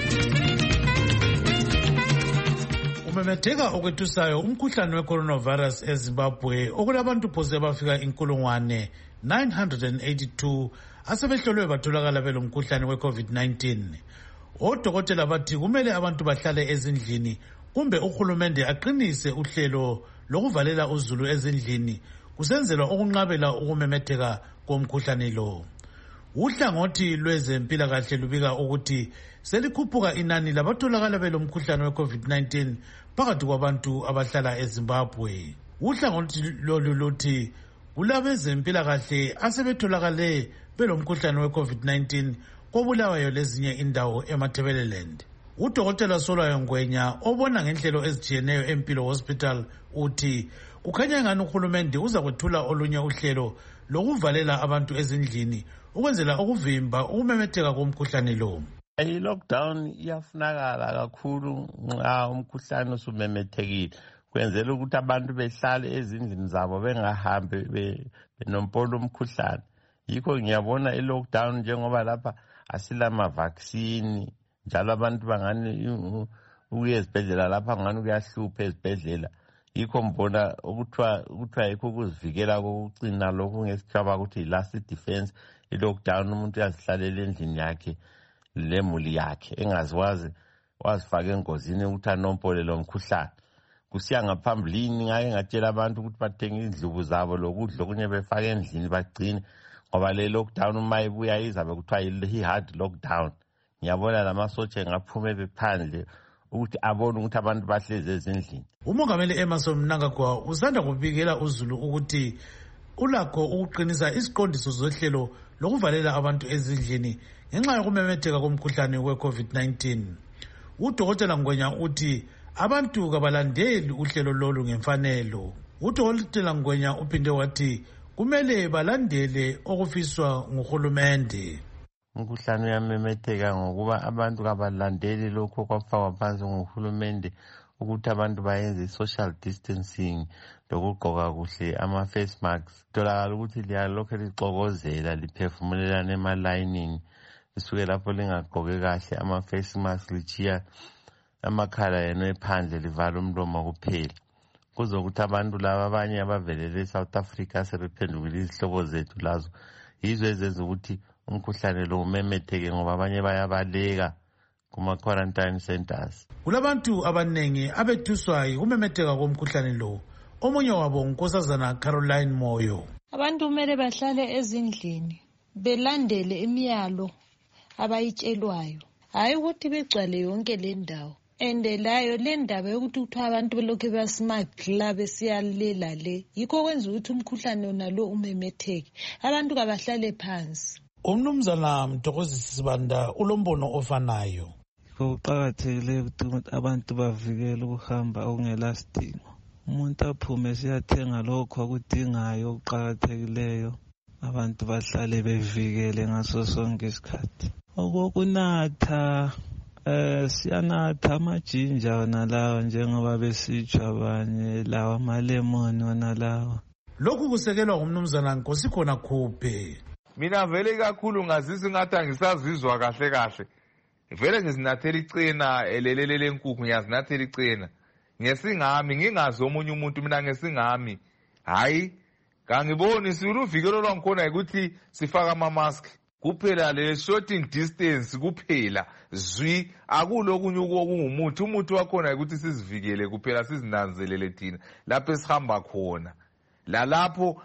Umemetheka okwethusayo umkhuhlane we-coronavirus eZimbabwe okulabantu phose bafika 982 asebehlolwe batholakala belomkhuhlane we-COVID-19. Odokotela bathi kumele abantu bahlale ezindlini kumbe uhulumende aqinise uhlelo lokuvalela uzulu ezindlini kusenzelwa ukunqabela ukumemetheka komkhuhlane lo. Uhlangothi lwezempilakahle lubika ukuthi selikhuphuka inani labatholakala belomkhuhlane we-COVID-19 phakathi kwabantu abahlala eZimbabwe. Uhlangothi lolu luthi kulabezempilakahle asebetholakale belomkhuhlane we-COVID-19 kobulawayo lezinye indawo eMatabeleland. Udokotela Solwayo Ngwenya obona ngenhlelo ezitshiyeneyo eMpilo Hospital uthi kukhanya ngani uhulumende uza kwethula olunye uhlelo lokuvalela abantu ezindlini ukwenzela ukuvimba ukumemetheka komkhuhlane lo. I-lockdown iyafunakala kakhulu nxa umkhuhlane usumemethekile, kwenzela ukuthi abantu behlale ezindlini zabo bengahambi benompolo umkhuhlane. Yikho ngiyabona i-lockdown njengoba lapha asilama-vaccine, njalo abantu bangani ukuya ezibhedlela lapha ngani kuyahlupha ezibhedlela. Yikho mbona ukuthiwa yikho ukuzivikela kokucina lokhu ngesikhathi ukuthi last defense. I-lockdown umuntu uyazihlalela endlini yakhe lemuli yakhe engaziwazi wazifaka engozini ukuthi anompole lo mkhuhlane. Kusiya ngaphambilini ngake ngatshela abantu ukuthi bathenge izindlubu zabo lokudla okunye befake endlini bagcine, ngoba le lockdown uma ibuya izabe kuthiwa yi-hard lockdown. Ngiyabona lamasotsha ngaphume bephandle ukuthi abone ukuthi abantu bahlezi ezindlini. Umongameli Emerson Mnangagwa usanda kubikela uzulu ukuthi ulakho ukuqinisa isiqondiso zohlelo lokuvalela abantu ezindlini ngenxa yokumemetheka komkhuhlane we-COVID-19. Udokotela Ngwenya uthi abantu kabalandeli uhlelo lolu ngemfanelo. Udokotela Ngwenya uphinde wathi kumele balandele okufiswa nguhulumende. Umkhuhlane uyamemetheka ngokuba abantu kabalandeli lokho kwafakwa phansi nguhulumende ukuthi abantu bayenze social distancing lokugqoka kuhle ama-face masks. Tolakala ukuthi liyalokhu lixokozela liphefumulelana emalayinini, lisuke lapho lingagqoke kahle ama-face mask lichiya amakhala yenu ephandle livala umlomo kuphela. Kuzokuthi abantu laba abanye abavelele eSouth Africa sebephendukile izihlobo zethu lazo yizo ezenza ukuthi umkhuhlane lo umemetheke, ngoba abanye bayabaleka kuma-quarantine centers. Kulabantu abanengi abethuswa yikumemetheka komkhuhlane lo. Omunye wabo uNkosazana Caroline Moyo. Abantu kumele bahlale ezindlini belandele imiyalo abayitshelwayo, hayi ukuthi begcwale yonke le ndawo. Layo le ndaba yokuthi kuthiwa abantu belokhu basmart la besiyalela le, yikho kwenza ukuthi umkhuhlane onalo umemetheke. Abantu kabahlale phansi. Umnumzana Mthokozisi Sibanda ulombono ofanayo. kuqakathekile ukuthi abantu bavikele ukuhamba okungelasidingo. Umuntu aphume siyathenga lokho akudingayo okuqakathekileyo. Abantu bahlale bevikele ngaso sonke isikhathi. Okokunatha siyanatha amajinja wona lawa njengoba besitsho abanye, lawa amalemoni wona lawa. Lokhu kusekelwa ngumnumzana Nkosikhona Khuphe. Mina vele kakhulu ngazizwa ngathi angisazizwa kahle kahle. Vele ngizinathela icena elelele lenkukhu, ngiyazinathela icena. Ngesingami ngingazi omunye umuntu, mina ngesingami. Hayi, kangiboni siluvikelo lwangikhona ukuthi sifaka ama-mask. Kuphela le shorting distance kuphela zwi, akulokunye okungumuthi. Umuthi wakhona ukuthi sizivikele kuphela, sizinanzelele thina lapho esihamba khona. Lalapho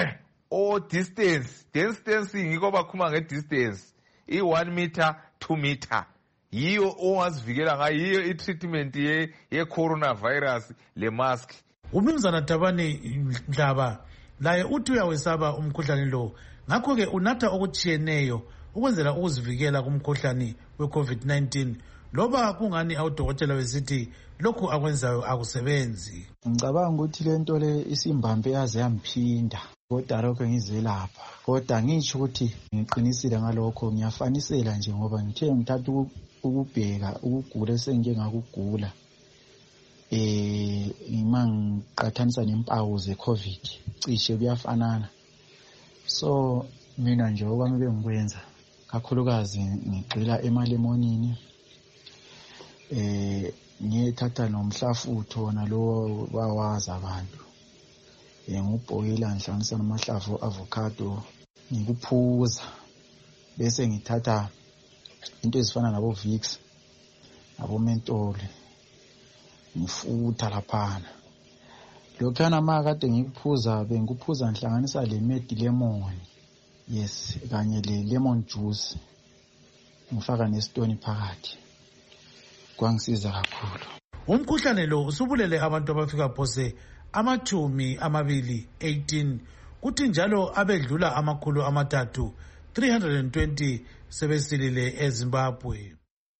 distancing iko bakhuma nge-distance, i-1 meter 2 meter. Yiyo ongazivikela ngayo, yiyo i-treatment ye-coronavirus le mask. Umnumzana Dabani Mhlaba laye uthi uyawesaba umkhuhlane lo, ngakho-ke unatha okutshiyeneyo ukwenzela ukuzivikela kumkhuhlane we-COVID-19, loba kungani awudokotela besithi lokhu akwenzayo akusebenzi. Ngicabanga ukuthi le nto le isimbambe yaze yamphinda, kodwa lokho ngizelapha. Kodwa ngitsho ukuthi ngiqinisile ngalokho, ngiyafanisela nje ngoba ngithe ngithatha ukubheka ukugula esengike ngakugula. Ima ngiqathanisa nempawu ze-COVID, cishe kuyafanana. So mina nje okwami bengikwenza kakhulukazi ngigxila emalemonini, ngiyethatha nomhlafutho nalowo bawazi abantu, ngubhoyila ngihlanganisa namahlavu avocado ngikuphuza, bese ngithatha into ezifana nabo Vicks nabo Menthol ngifutha laphana. Lokho nama kade ngikuphuza bengikuphuza ngihlanganisa le med lemon, yes, kanye le lemon juice ngifaka nesitoni phakathi, kwangisiza kakhulu. Umkhuhlane lo usubulele abantu abafika phose 218, kuthi njalo abedlula 320 sebesilile eZimbabwe.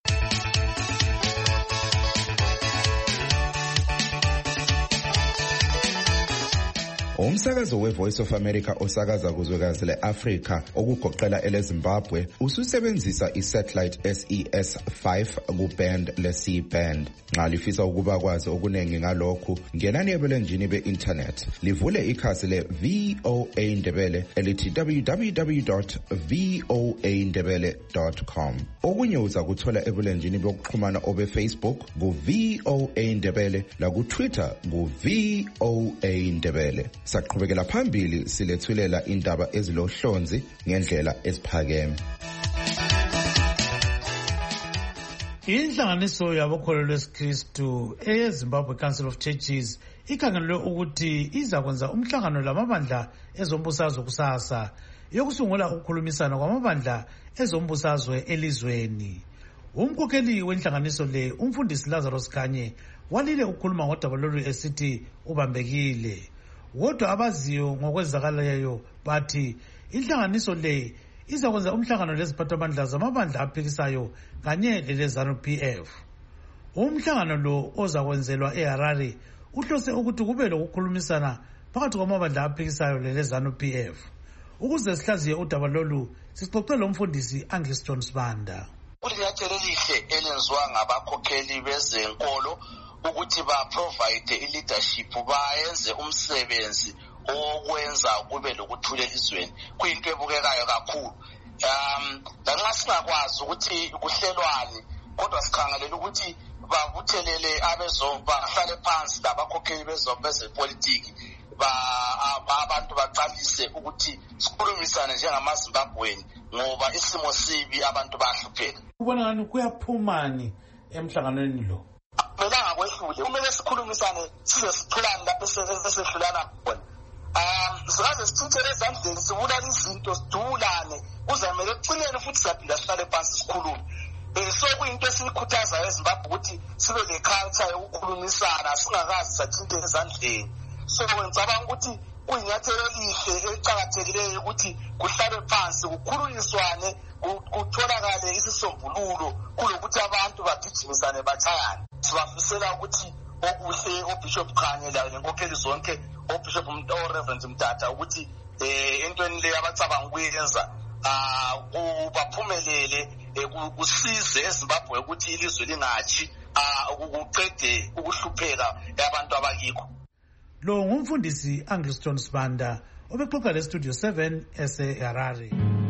Umsakazo we-Voice of America osakaza kuzwekazi le-Afrika okugoqela ele-Zimbabwe ususebenzisa i-satellite SES-5 ku-band le-C-band. Nxa lifisa ukuba kwazi okunengi ngalokhu, ngenani ebulenjini be-internet, livule ikhasi le-VOA Ndebele elithi www.voandebele.com. Okunye uza kuthola ebulenjini bokuxhumana obe-Facebook ku-VOA Ndebele laku-Twitter ku-VOA Ndebele. Saqhubekela phambili silethulela indaba ezilohlonzi ngendlela eziphakeme. Inhlanganiso yabokholwa lwesikristu eZimbabwe Council of Churches ikhangelwe ukuthi izakwenza umhlangano lamabandla ezombusazwe kusasa yokusungula ukukhulumisana kwamabandla ezombusazwe elizweni. Umkhokheli wenhlanganiso le, umfundisi Lazarus Khanye, walile ukukhuluma ngodaba lolu esithi ubambekile. Kodwa abaziyo ngokwezakalayo bathi inhlanganiso le izakwenza umhlangano leziphathamandla zamabandla aphikisayo kanye lele-ZANU-PF. Umhlangano lo ozakwenzelwa eHarare uhlose ukuthi kube lokukhulumisana phakathi kwamabandla aphikisayo lele-ZANU-PF. Ukuze sihlaziye udaba lolu, sixoxe lomfundisi Angliston Sibanda. Ulinyathelo elihle elenziwa ngabakhokheli bezenkolo ukuthi ba-provide i-leadership, bayenze umsebenzi okwenza kube lokuthula elizweni, kuyinto ebukekayo kakhulu. Lanxa singakwazi ukuthi kuhlelwane, kodwa sikhangelela ukuthi babuthelele bahlale phansi labakhokheli bezepolitiki, abantu baqalise ukuthi sikhulumisane njengamaZimbabweni ngoba isimo sibi, abantu bahlupheka. Ubona ngani kuyaphumani emhlanganweni lo? Melanga kwehlule, kumele sikhulumisane size sithulane lapho sehlulana khona. Sikaze sithintele ezandleni, sibulala izinto, sidulane, kuzamele ekucineni futhi siyaphinda sihlale phansi sikhulume. So kuyinto esiyikhuthazayo eZimbabwe ukuthi sibe le culture yokukhulumisana singakazi sathinte ezandleni. So ngicabanga ukuthi kuyinyathelo elihle eliqakathekileyo ukuthi kuhlale phansi kukhulunyiswane kutholakale isisombululo kulokuthi abantu bagijimisane batshayane. Sibafisela ukuthi okuhle oBishop Khanye layo lenkokheli zonke oBishop Reverend Mtata ukuthi entweni le abacabanga ukuyenza baphumelele kusize eZimbabwe ukuthi ilizwe lingathi ukuqede ukuhlupheka yabantu abakikho. Lo ngumfundisi Angliston Sibanda obexoxa leStudio 7 eseHarare.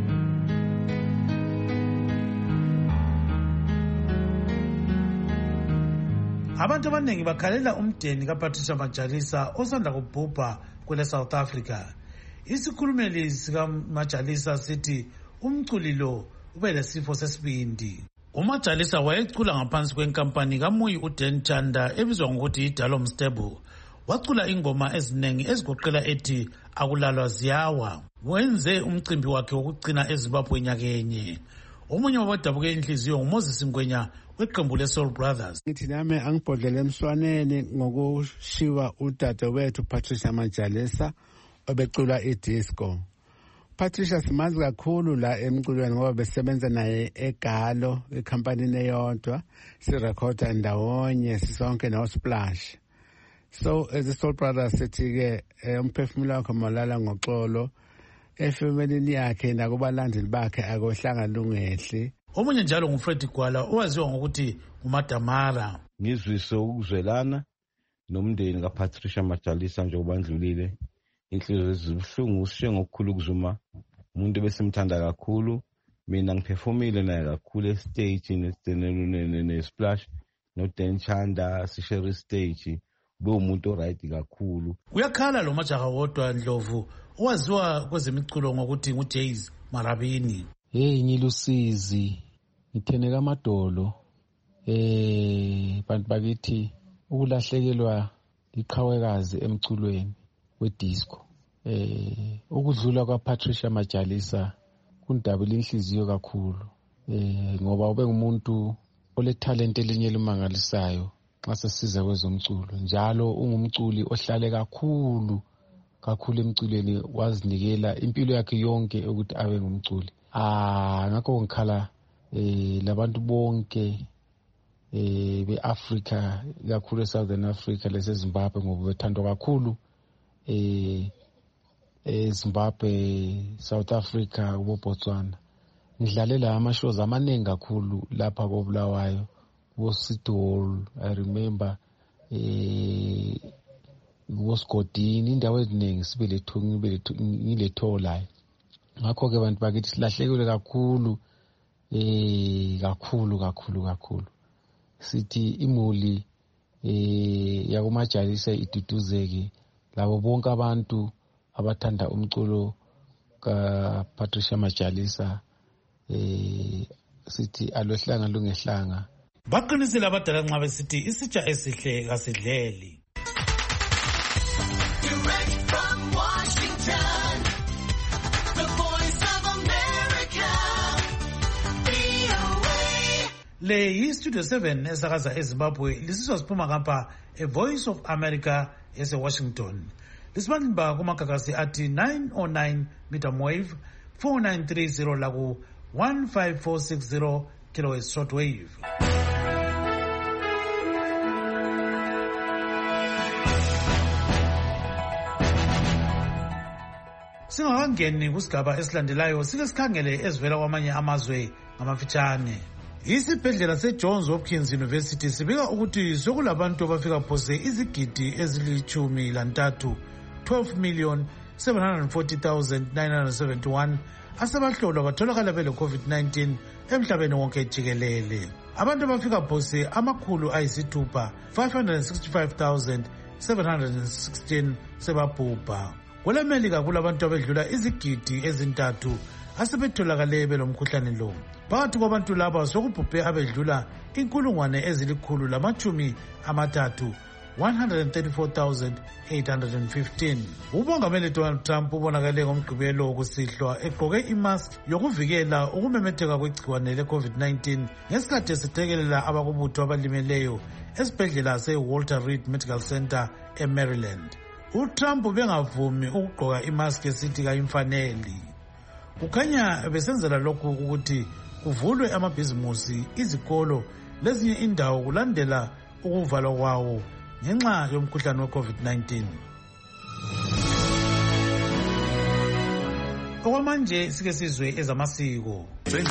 Abantu abaningi bakhalela umdeni kaPatricia Majalisa osanda kubhubha kwele South Africa. Isikhulumeli sikaMajalisa sithi umculi lo ube lesifo sesibindi. uMajalisa wayecula ngaphansi kwenkampani kaMuyi uDan Chanda ebizwa ngokuthi iDalom Stable. Wacula ingoma eziningi ezigoqela ethi akulalwa ziyawa. Wenze umcimbi wakhe wokugcina eZimbabwe nyakenye. Omunye wabadabuke inhliziyo nguMoses Ngwenya weqembu leSoul Brothers. Ngithi nami angibhodlela emswaneni ngokushiwa udadewethu Patricia Majalisa obecula idisco. Patricia simazi kakhulu la emculweni ngoba besebenza naye eGalo ekhampanini eyodwa sirekhoda ndawonye sisonke noSplash. So as a Soul Brothers sithi-ke umphefumulo wakhe malala ngoxolo efemelini yakhe nakubalandeli bakhe akohlanga lungehle. Omunye njalo nguFred Gwala owaziwa ngokuthi uMadamara. Ngizwise ukuzwelana nomndeni kaPatricia Majalisa njengoba ndlulile. Inhliziyo ezibuhlungu ushiye ngokukhulu ukuzuma umuntu besimthanda kakhulu. Mina ngiphefumile naye kakhulu estage neSplash noDan Chanda sishare stage. Umuntu oright kakhulu. Uyakhala lo majaha wodwa Ndlovu owaziwa kwezemiculo ngokuthi nguJays Marabini. Hey ngilusizi ngitheneka amadolo bantu bakithi ukulahlekelwa iqhawekazi emculweni wedisco. Ukudlula kwaPatricia Majalisa kundabula inhliziyo kakhulu ngoba ube ngumuntu oletalent elinye elimangalisayo xa sesiza kwezomculo. Njalo ungumculi ohlale kakhulu emculweni wazinikela impilo yakhe yonke ukuthi abe ngumculi. Ngakho ngikhala labantu bonke beAfrica kakhulu eSouthern Africa leseZimbabwe ngoba bethandwa kakhulu Zimbabwe, South Africa, kuBotswana. Ngidlalela ama-shows amaningi kakhulu lapha koBulawayo, City Hall, I remember kuSgodini, indawo eziningi ngiletho la. Ngakho-ke abantu bakithi silahlekelwe kakhulu kakhulu. Sithi imuli yakuMajalisa iduduzeke labo bonke abantu abathanda umculo kaPatricia Majalisa sithi alohlanga lungehlanga. Baqinisile abadala nxa besithi isitsha esihle kasidleli. Le yi-Studio 7 esakaza eZimbabwe lisizwa siphuma ngapha eVoice of America eseWashington. Lisibandimba kumagagasi athi 909 meter wave 4930 laku 15460 kilohertz shortwave. Singakangeni kusigaba esilandelayo sike sikhangele ezivela kwamanye amazwe ngamafitshane. Isibhedlela seJohns Hopkins University sibika ukuthi sokulabantu abafika phose izigidi ezili13 12,740,971 asebahlolwa batholakala bele COVID-19 emhlabeni wonke jikelele. Abantu abafika phose amakhulu ayisithupha 565,716 sebabhubha. KweleMelika kulabantu abedlula izigidi ezintathu asebetholakale belomkhuhlane lo. Phakathi kwabantu laba sokubhubhe abedlula 133 134,815. Umongameli Donald Trump ubonakale ngomgqibelo wokusihlwa egqoke imask yokuvikela ukumemetheka kwegciwane leCovid-19 ngesikhathi esitekelela abakubutho abalimeleyo esibhedlela seWalter Reed Medical Center eMaryland. uTrump bengavumi ukugqoka imask esithi kayimfaneli. Kukhanya besenzela lokhu ukuthi kuvulwe amabhizimusi, izikolo lezinye indawo kulandela ukuvalwa kwawo ngenxa yomkhuhlane we-COVID-19. Okwamanje sike sizwe ezamasiko.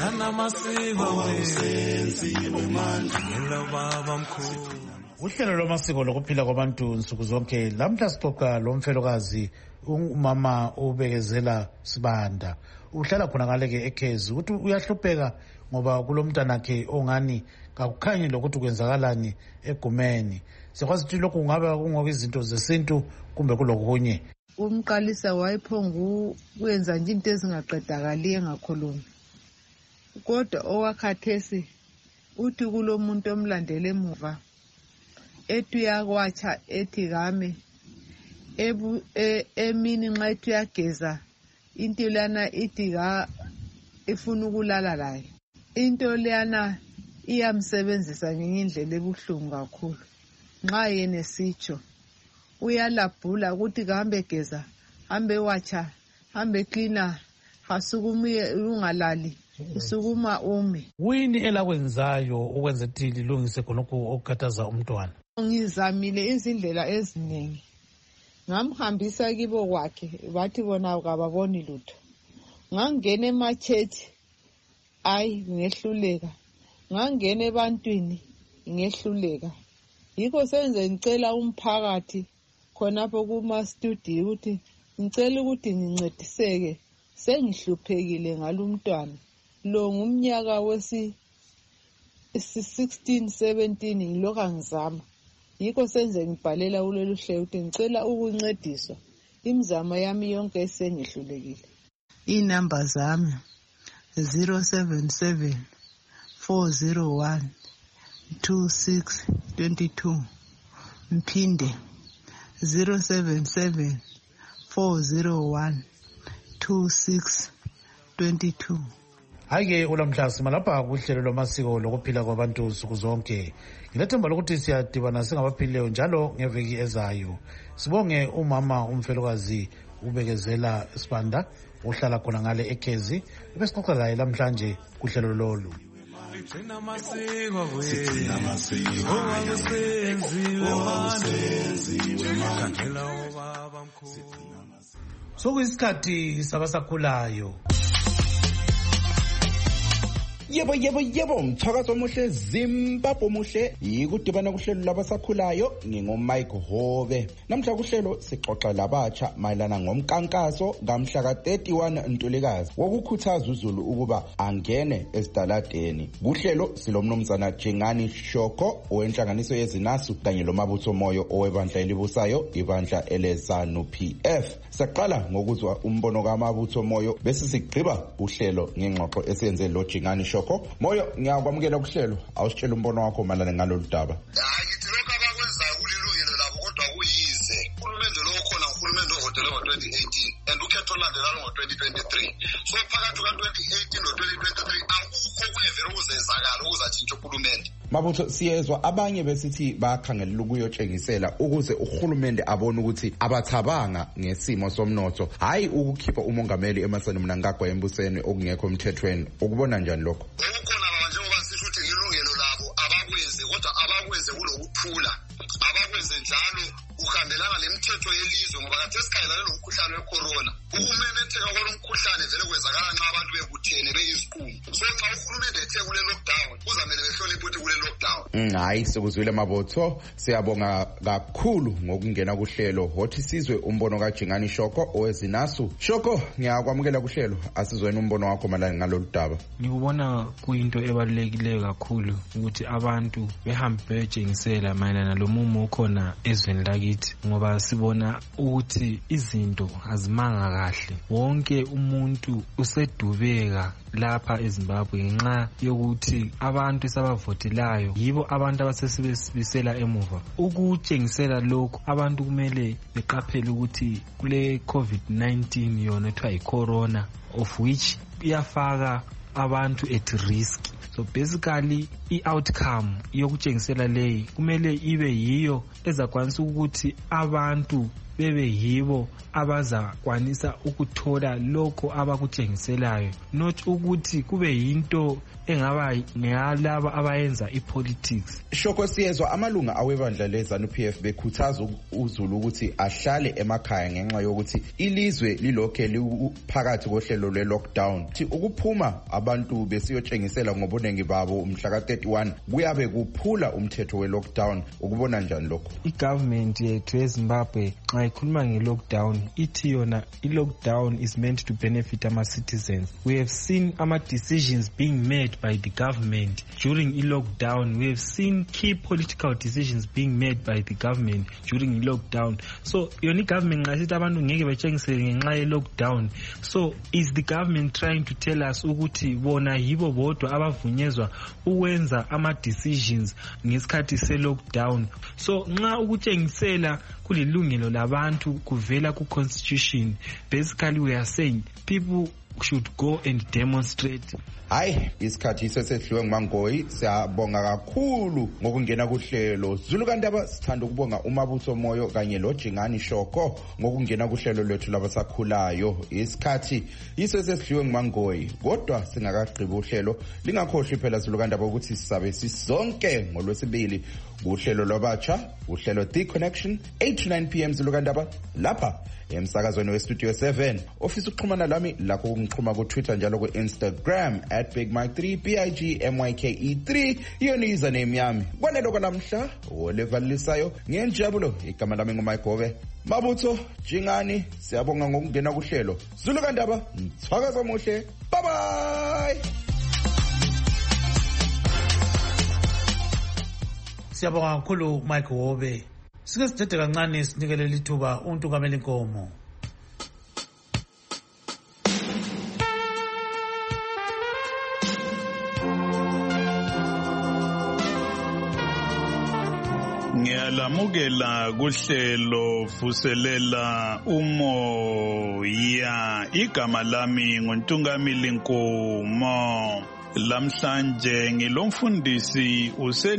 Uhlelo lwamasiko lokuphila kwabantu nsuku zonke lamhla sixoxa lomfelokazi umama ubekezela Sibanda. Uhlala khona ngale eKhezi ukuthi uyahlupheka ngoba kulomntanakhe ongani kakukhanyi lokuthi kwenzakalani egumeni. Sikwazi ukuthi lokhu kungaba kungokuzinto zesintu kumbe kulokunye. Umqalisa wayephonga ukwenza nje into ezingaqedakali engakhulumi. Kodwa owakhathesi uthi kulomuntu omlandele emuva ethi uyakwatsha ethi kame emini nxa ethi uyageza into lana ithi ifuna ukulala laye. Into lana iyamsebenzisa ngendlela ebuhlungu kakhulu. Nxa yena esitsho uyalabhula ukuthi kahambe geza, hambe watsha, hambe cleaner, hasukumi ungalali, usukuma umi. Wini elakwenzayo ukwenza ukuthi lilungise khonokho okukhathaza umntwana? Ngizamile izindlela eziningi. Ngamhambisa kibo kwakhe, bathi bona kababoni lutho. Ngangena emachechi, ngehluleka. Ngangena ebantwini, ngehluleka. Yikho senze ngicela umphakathi khonapho kuma studio ukuthi ngicela ukuthi ngincediseke, sengihluphekile ngalumntwana. Lo ngumnyaka wesi 16 17 ngilokho ngizama. Yikho senze ngibhalela kulolu hlelo ukuthi ngicela ukuncediswa. Imizamo yami yonke sengihlulekile. Inamba zami 077 401 2622. Mphinde 077 401 2622. Hayike ulamhlasi malapha kuhlelo lwamasiko lokuphila kwabantu nsuku zonke. Ngilethemba lokuthi siyadibana singabaphilileyo njalo ngeviki ezayo. Sibonge umama umfelokazi ubekezela Sibanda uhlala khona ngale eKhezi. Besixoxa laye namhlanje kuhlelo lolu. Sokuyisikhathi sabasakhulayo. Yebo mthakazo omuhle Zimbabwe omuhle yikudibana kuhlelo labasakhulayo ngingomike Hove. Namhla kuhlelo sixoxa labatsha mayelana ngomkankaso kamhla ka31 Ntulikazi wokukhuthaza uZulu ukuba angene esidaladeni. Kuhlelo silomnumzana Jingani Shoko owenhlanganiso yezinasu kanye lomabutho moyo owebandla elibusayo ibandla elezanu PF. Saqala ngokuzwa umbono kamabutho moyo bese sigqiba uhlelo ngengxoxo esenze lo Jingani Shoko. Moyo ngiyakwamukela kuhlelo awusitshela umbono wakho malana ngalolu daba. Ngithi lokho abakwenzayo kulilungelo labo kodwa kuyize. Uhulumende lo khona uhulumende ovotele ngo2018 and ukhetho landelayo ngo2023. So phakathi ka2018 no2023 akukho kuyevela ukuzenzakala ukuzatshintsha uhulumende. Mabutho siyezwa abanye besithi bakhangelela ukuyotshengisela ukuze uhulumende abone ukuthi abathabanga ngesimo somnotho hayi ukukhipha umongameli emaseni Mnangagwa embusweni okungekho emthethweni. Ukubona njani lokho? Ukukhona baba njengoba sisho ukuthi ngilungelo labo abakwenze kodwa abakwenze kulokuthula. Abakwenze njalo ukuhambelana nemithetho yelizwe ngoba kade sikhayelana nomkhuhlane wecorona. Ukumemetheka kwalomkhuhlane vele kwenzakala nxa abantu bebuthene beyisiqulu. So xa uhulumende ethe kule lockdown kuzamele behloniphe ukuthi kule lockdown. Hayi sikuzwile Mabutho, siyabonga kakhulu ngokungena kuhlelo. Hothi sizwe umbono kaJingani Shoko owezinasu. Shoko ngiyakwamukela kuhlelo asizweni umbono wakho malana ngalolu daba. Ngikubona kuyinto ebalulekileyo kakhulu ukuthi abantu behambe beyotshengisela mayelana lomumo ukhona ezweni lakithi ngoba sibona ukuthi izinto azimanga kahle. Wonke umuntu usedubeka lapha eZimbabwe ngenxa yokuthi abantu sabavotelayo yibo abantu abasesibisela emuva. Ukutshengisela lokho abantu kumele beqaphele ukuthi kule COVID-19 yona ethiwa yicorona of which iyafaka abantu at risk. So basically i-outcome yokutshengisela leyi kumele ibe yiyo ezakwanisa ukuthi abantu bebe yibo abazakwanisa ukuthola lokho abakutshengiselayo, not ukuthi kube yinto engaba ngeyalaba abayenza ipolitics. Shoko siyezwa amalunga awebandla leZANU-PF bekhuthaza uZulu ukuthi ahlale emakhaya ngenxa yokuthi ilizwe lilokhe liphakathi kohlelo lwe-lockdown. Ukuphuma abantu besiyotshengisela ngobunengi babo umhla ka-31 kuyabe kuphula umthetho we-lockdown. Ukubona njani lokho? I-government yethu eZimbabwe xa ikhuluma nge-lockdown ithi yona i-lockdown is meant to benefit ama-citizens. We have seen ama-decisions being made by the government during i-lockdown. We have seen key political decisions being made by the government during i-lockdown. So yona i-government nxa sithi abantu ngeke betshengisele ngenxa ye-lockdown. So is the government trying to tell us ukuthi bona yibo bodwa abavunyezwa ukwenza ama-decisions ngesikhathi se-lockdown? So nxa ukutshengisela kulilungelo labantu kuvela ku-constitution, basically we are saying people should go and demonstrate. Hayi, isikhathi sesedliwe nguMangoyi. Siyabonga kakhulu ngokungena kuhlelo Zulu Kandaba. Sithanda ukubonga uMabutho Moyo kanye loJingani Shoko ngokungena kuhlelo lwethu labasakhulayo. Isikhathi sesedliwe nguMangoyi, kodwa singakagqibi uhlelo lingakhohlwi phela Zulu Kandaba ukuthi sisabe sisonke ngoLwesibili kuhlelo lwabatsha, uhlelo The Connection 8 to 9 p.m. Zulu Kandaba lapha emsakazweni weStudio 7. Ofisa ukuxhumana lami lakho ungixhuma ku Twitter njalo ku Instagram @BigMike3 BIGMYKE3 iyona username yami. Kwanelo namhla olevalisayo ngenjabulo. Igama lami nguMike Gove. Mabutho Jingani, siyabonga ngokungena kuhlelo Zulu Kandaba. Mthwakaza muhle. Bye bye. Siyabonga kakhulu Mike Gove. Sike sithethe kancane sinikele lithuba uNtungameli Nkomo. Ngiyalamukela kuhlelo vuselela umoya. Igama lami nguNtungameli Nkomo. Lamhlanje ngilomfundisi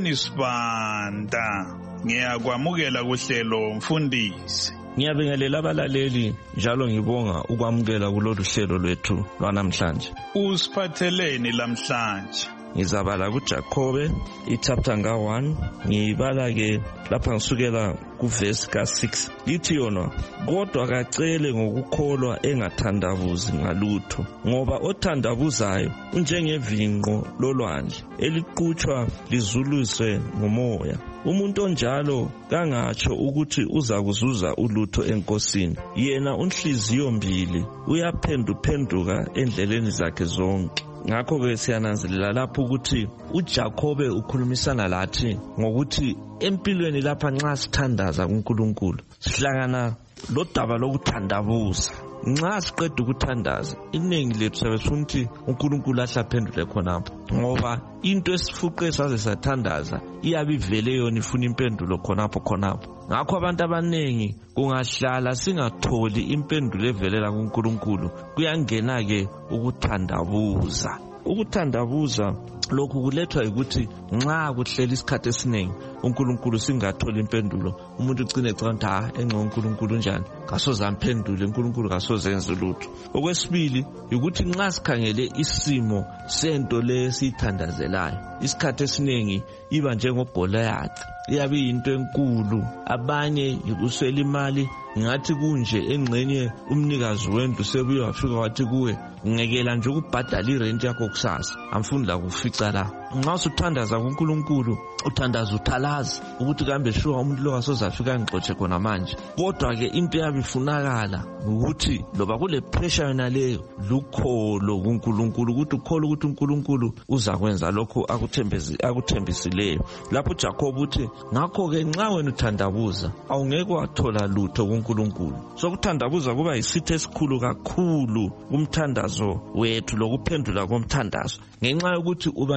uSenisibanda. Ngiyakwamukela kuhlelo mfundisi. Ngiyabingelela abalaleli njalo ngibonga ukwamukela kulolu hlelo lwethu lwanamhlanje. Usiphatheleni lamhlanje? Ngizabala kuJakobe ichapter nga-1, ngibala ke lapha ngisukela kuverse ka-6. Lithi yona, kodwa kacele ngokukholwa engathandabuzi ngalutho, ngoba othandabuzayo unjengevinqo lolwandle eliqhutshwa lizuliswe ngomoya. Umuntu onjalo kangatsho ukuthi uza kuzuza ulutho enkosini. Yena unhliziyo mbili uyaphenduphenduka endleleni zakhe zonke. Ngakho-ke siyananzelela lapho ukuthi uJakobe ukhulumisana lathi ngokuthi empilweni lapha nxa sithandaza kuNkulunkulu sihlangana lodaba lokuthandabuza. Nxa siqeda ukuthandaza iningi lethu sabe sithi uNkulunkulu ahlaphendule khonapho, ngoba into esifuqe saze sathandaza iyabe ivele yona ifuna impendulo khonapho. Ngakho abantu abanengi kungahlala singatholi impendulo evelela kuNkulunkulu kuyangena ke ukuthandabuza. Ukuthandabuza lokhu kulethwa ukuthi nxa kuhlela isikhathi esiningi uNkulunkulu singatholi impendulo, umuntu ugcine ecanga engqo uNkulunkulu njani, kasoze amphendule uNkulunkulu, kasoze enze lutho. Okwesibili ukuthi nxa sikhangele isimo sento lesithandazelayo, isikhathi esiningi iba njengogoliath, iyabe into enkulu. Abanye yikuswela imali, ngathi kunje engxenye umnikazi wendlu sebuye wafika wathi kuwe ngekela nje ukubhadala irent yakho kusasa, amfuni la kufica la. Nxa usuthandaza kuNkulunkulu uthandaza uthalaza ukuthi kambe shuwa umuntu lo asozafika ngixoxe khona manje. Kodwa ke into yabifunakala ukuthi loba kule pressure yona leyo lukholo kuNkulunkulu, ukuthi ukholo ukuthi uNkulunkulu uzakwenza lokho akuthembisileyo. Lapho uJakobe uthi ngakho ke nxa wena uthandabuza awungeke wathola lutho kuNkulunkulu. So kuthandabuza kuba yisitho esikhulu kakhulu kumthandazo wethu lokuphendula komthandazo, ngenxa yokuthi uba njenge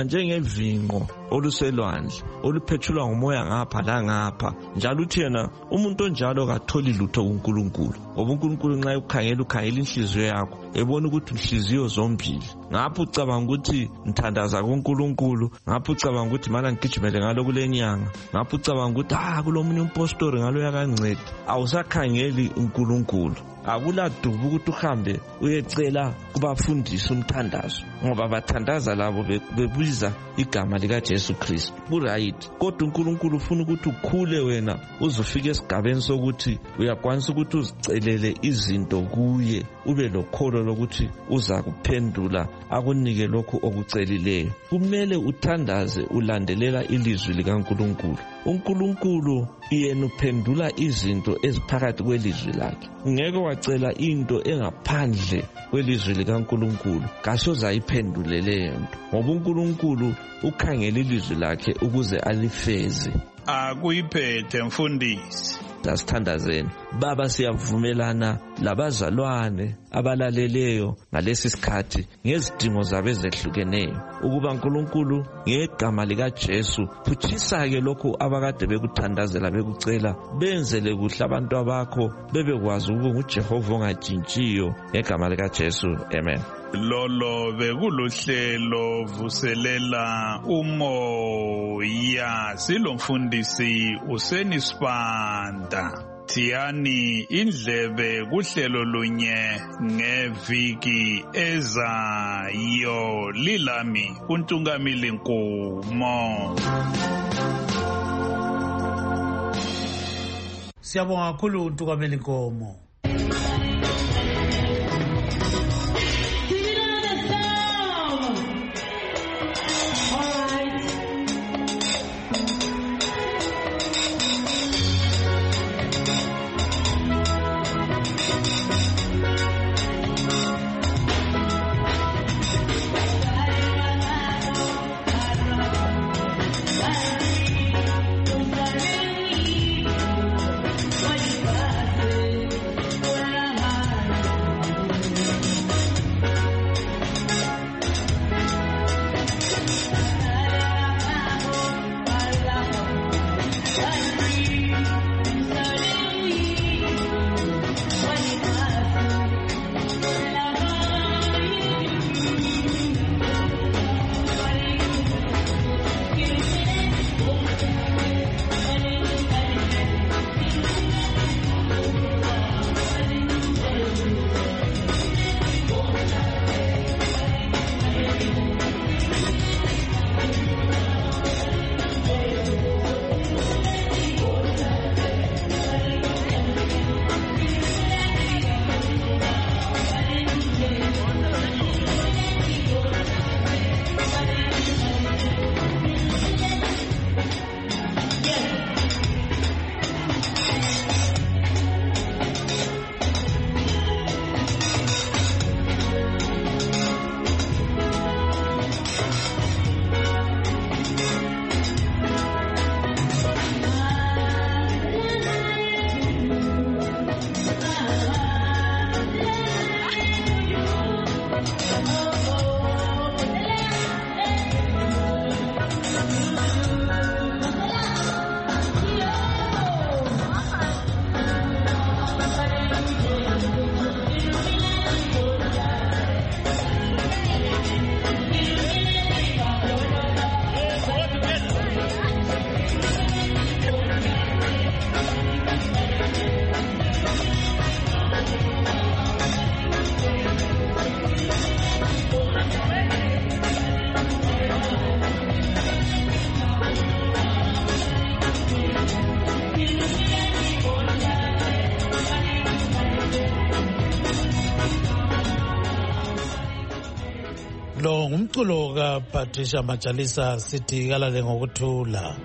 lomvinqo oluselwandle oluphethulwa ngumoya ngapha langapha, njalo uthi yena umuntu onjalo katholi lutho kuNkulunkulu. Ngoba uNkulunkulu nxa ukhangela inhliziyo yakho ebona ukuthi inhliziyo zombili, ngapho ucabanga ukuthi ngithandaza kuNkulunkulu, ngapho ucabanga ukuthi mana ngigijimele ngalo kule nyanga, ngapho ucabanga ukuthi kulomunye umpostori ngalo yakanceda, awusakhangeli uNkulunkulu. Akuladuba ukuthi uhambe uyecela kubafundisa umthandazo, ngoba bathandaza labo bebiza igama likaJesu Kristu. Kuright, kodwa uNkulunkulu ufuna ukuthi ukhule wena uzofika esigabeni sokuthi uyakwanisa ukuthi uzicelele izinto kuye, ube lokholo lokuthi uza kuphendula akunike lokhu okucelileyo. Kumele uthandaze ulandelela ilizwi likaNkulunkulu. uNkulunkulu yena uphendula izinto eziphakathi kwelizwi lakhe. Ngeke wacela into engaphandle kwelizwi likaNkulunkulu kasoza ayiphendule leyo nto, ngoba uNkulunkulu ukhangela ilizwi lakhe ukuze alifeze. Akuyiphethe mfundisi. Asithandazeni baba, siyavumelana labazalwane abalaleleyo ngalesi sikhathi ngezidingo zabo ezehlukeneyo, ukuba uNkulunkulu ngegama likaJesu phutshisa-ke lokhu abakade bekuthandazela bekucela, benzele kuhle abantu bakho bebekwazi ukuba nguJehova ongatshintshiyo ngegama likaJesu. Amen. Lolo bekuluhlelo vuselela umoya, silomfundisi Useni Sibanda. Thiyani indlebe kuhlelo lunye ngeviki ezayo. Lilami uNtungamili Nkomo. Siyabonga kakhulu uNtungamili Nkomo. Lo ngumculo kaPatricia Majalisa sithi kalale ngokuthula.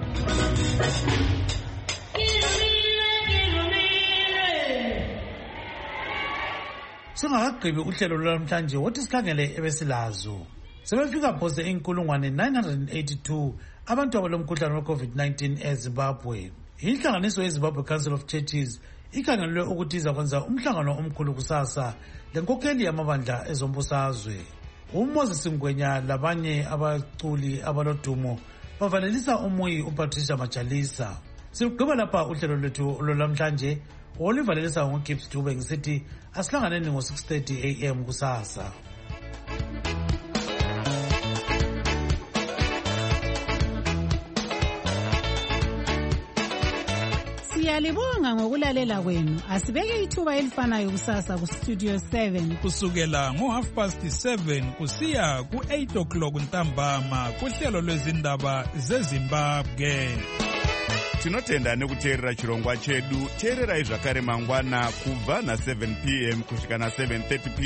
Singakagqibi uhlelo lwamhlanje wothi sikhangele ebesilazo. Sebefika phose 982 abantu abalomkhuhlane we-COVID-19 eZimbabwe. Inhlanganiso yeZimbabwe Council of Churches ikhangelwe ukuthi izakwenza umhlangano omkhulu kusasa lenkokheli yamabandla ezombusazwe. uMoses Ngwenya labanye abaculi abalodumo bavalelisa umuyi uPatricia Majalisa. Sigqiba lapha uhlelo lwethu lolamhlanje olivalelisa ngoGibbs Dube ngisithi asihlanganeni ngo-6:30 AM kusasa. Siyalibonga ngokulalela kwenu. Asibeke ithuba elifanayo kusasa kuStudio 7 kusukela ngo7:30 kusiya ku8 ntambama kuhlelo lwezindaba zeZimbabwe. Tinotenda nekuteerera chirongwa chedu. Teererai zvakare mangwana kubva na7 PM kusvika na7:30 PM.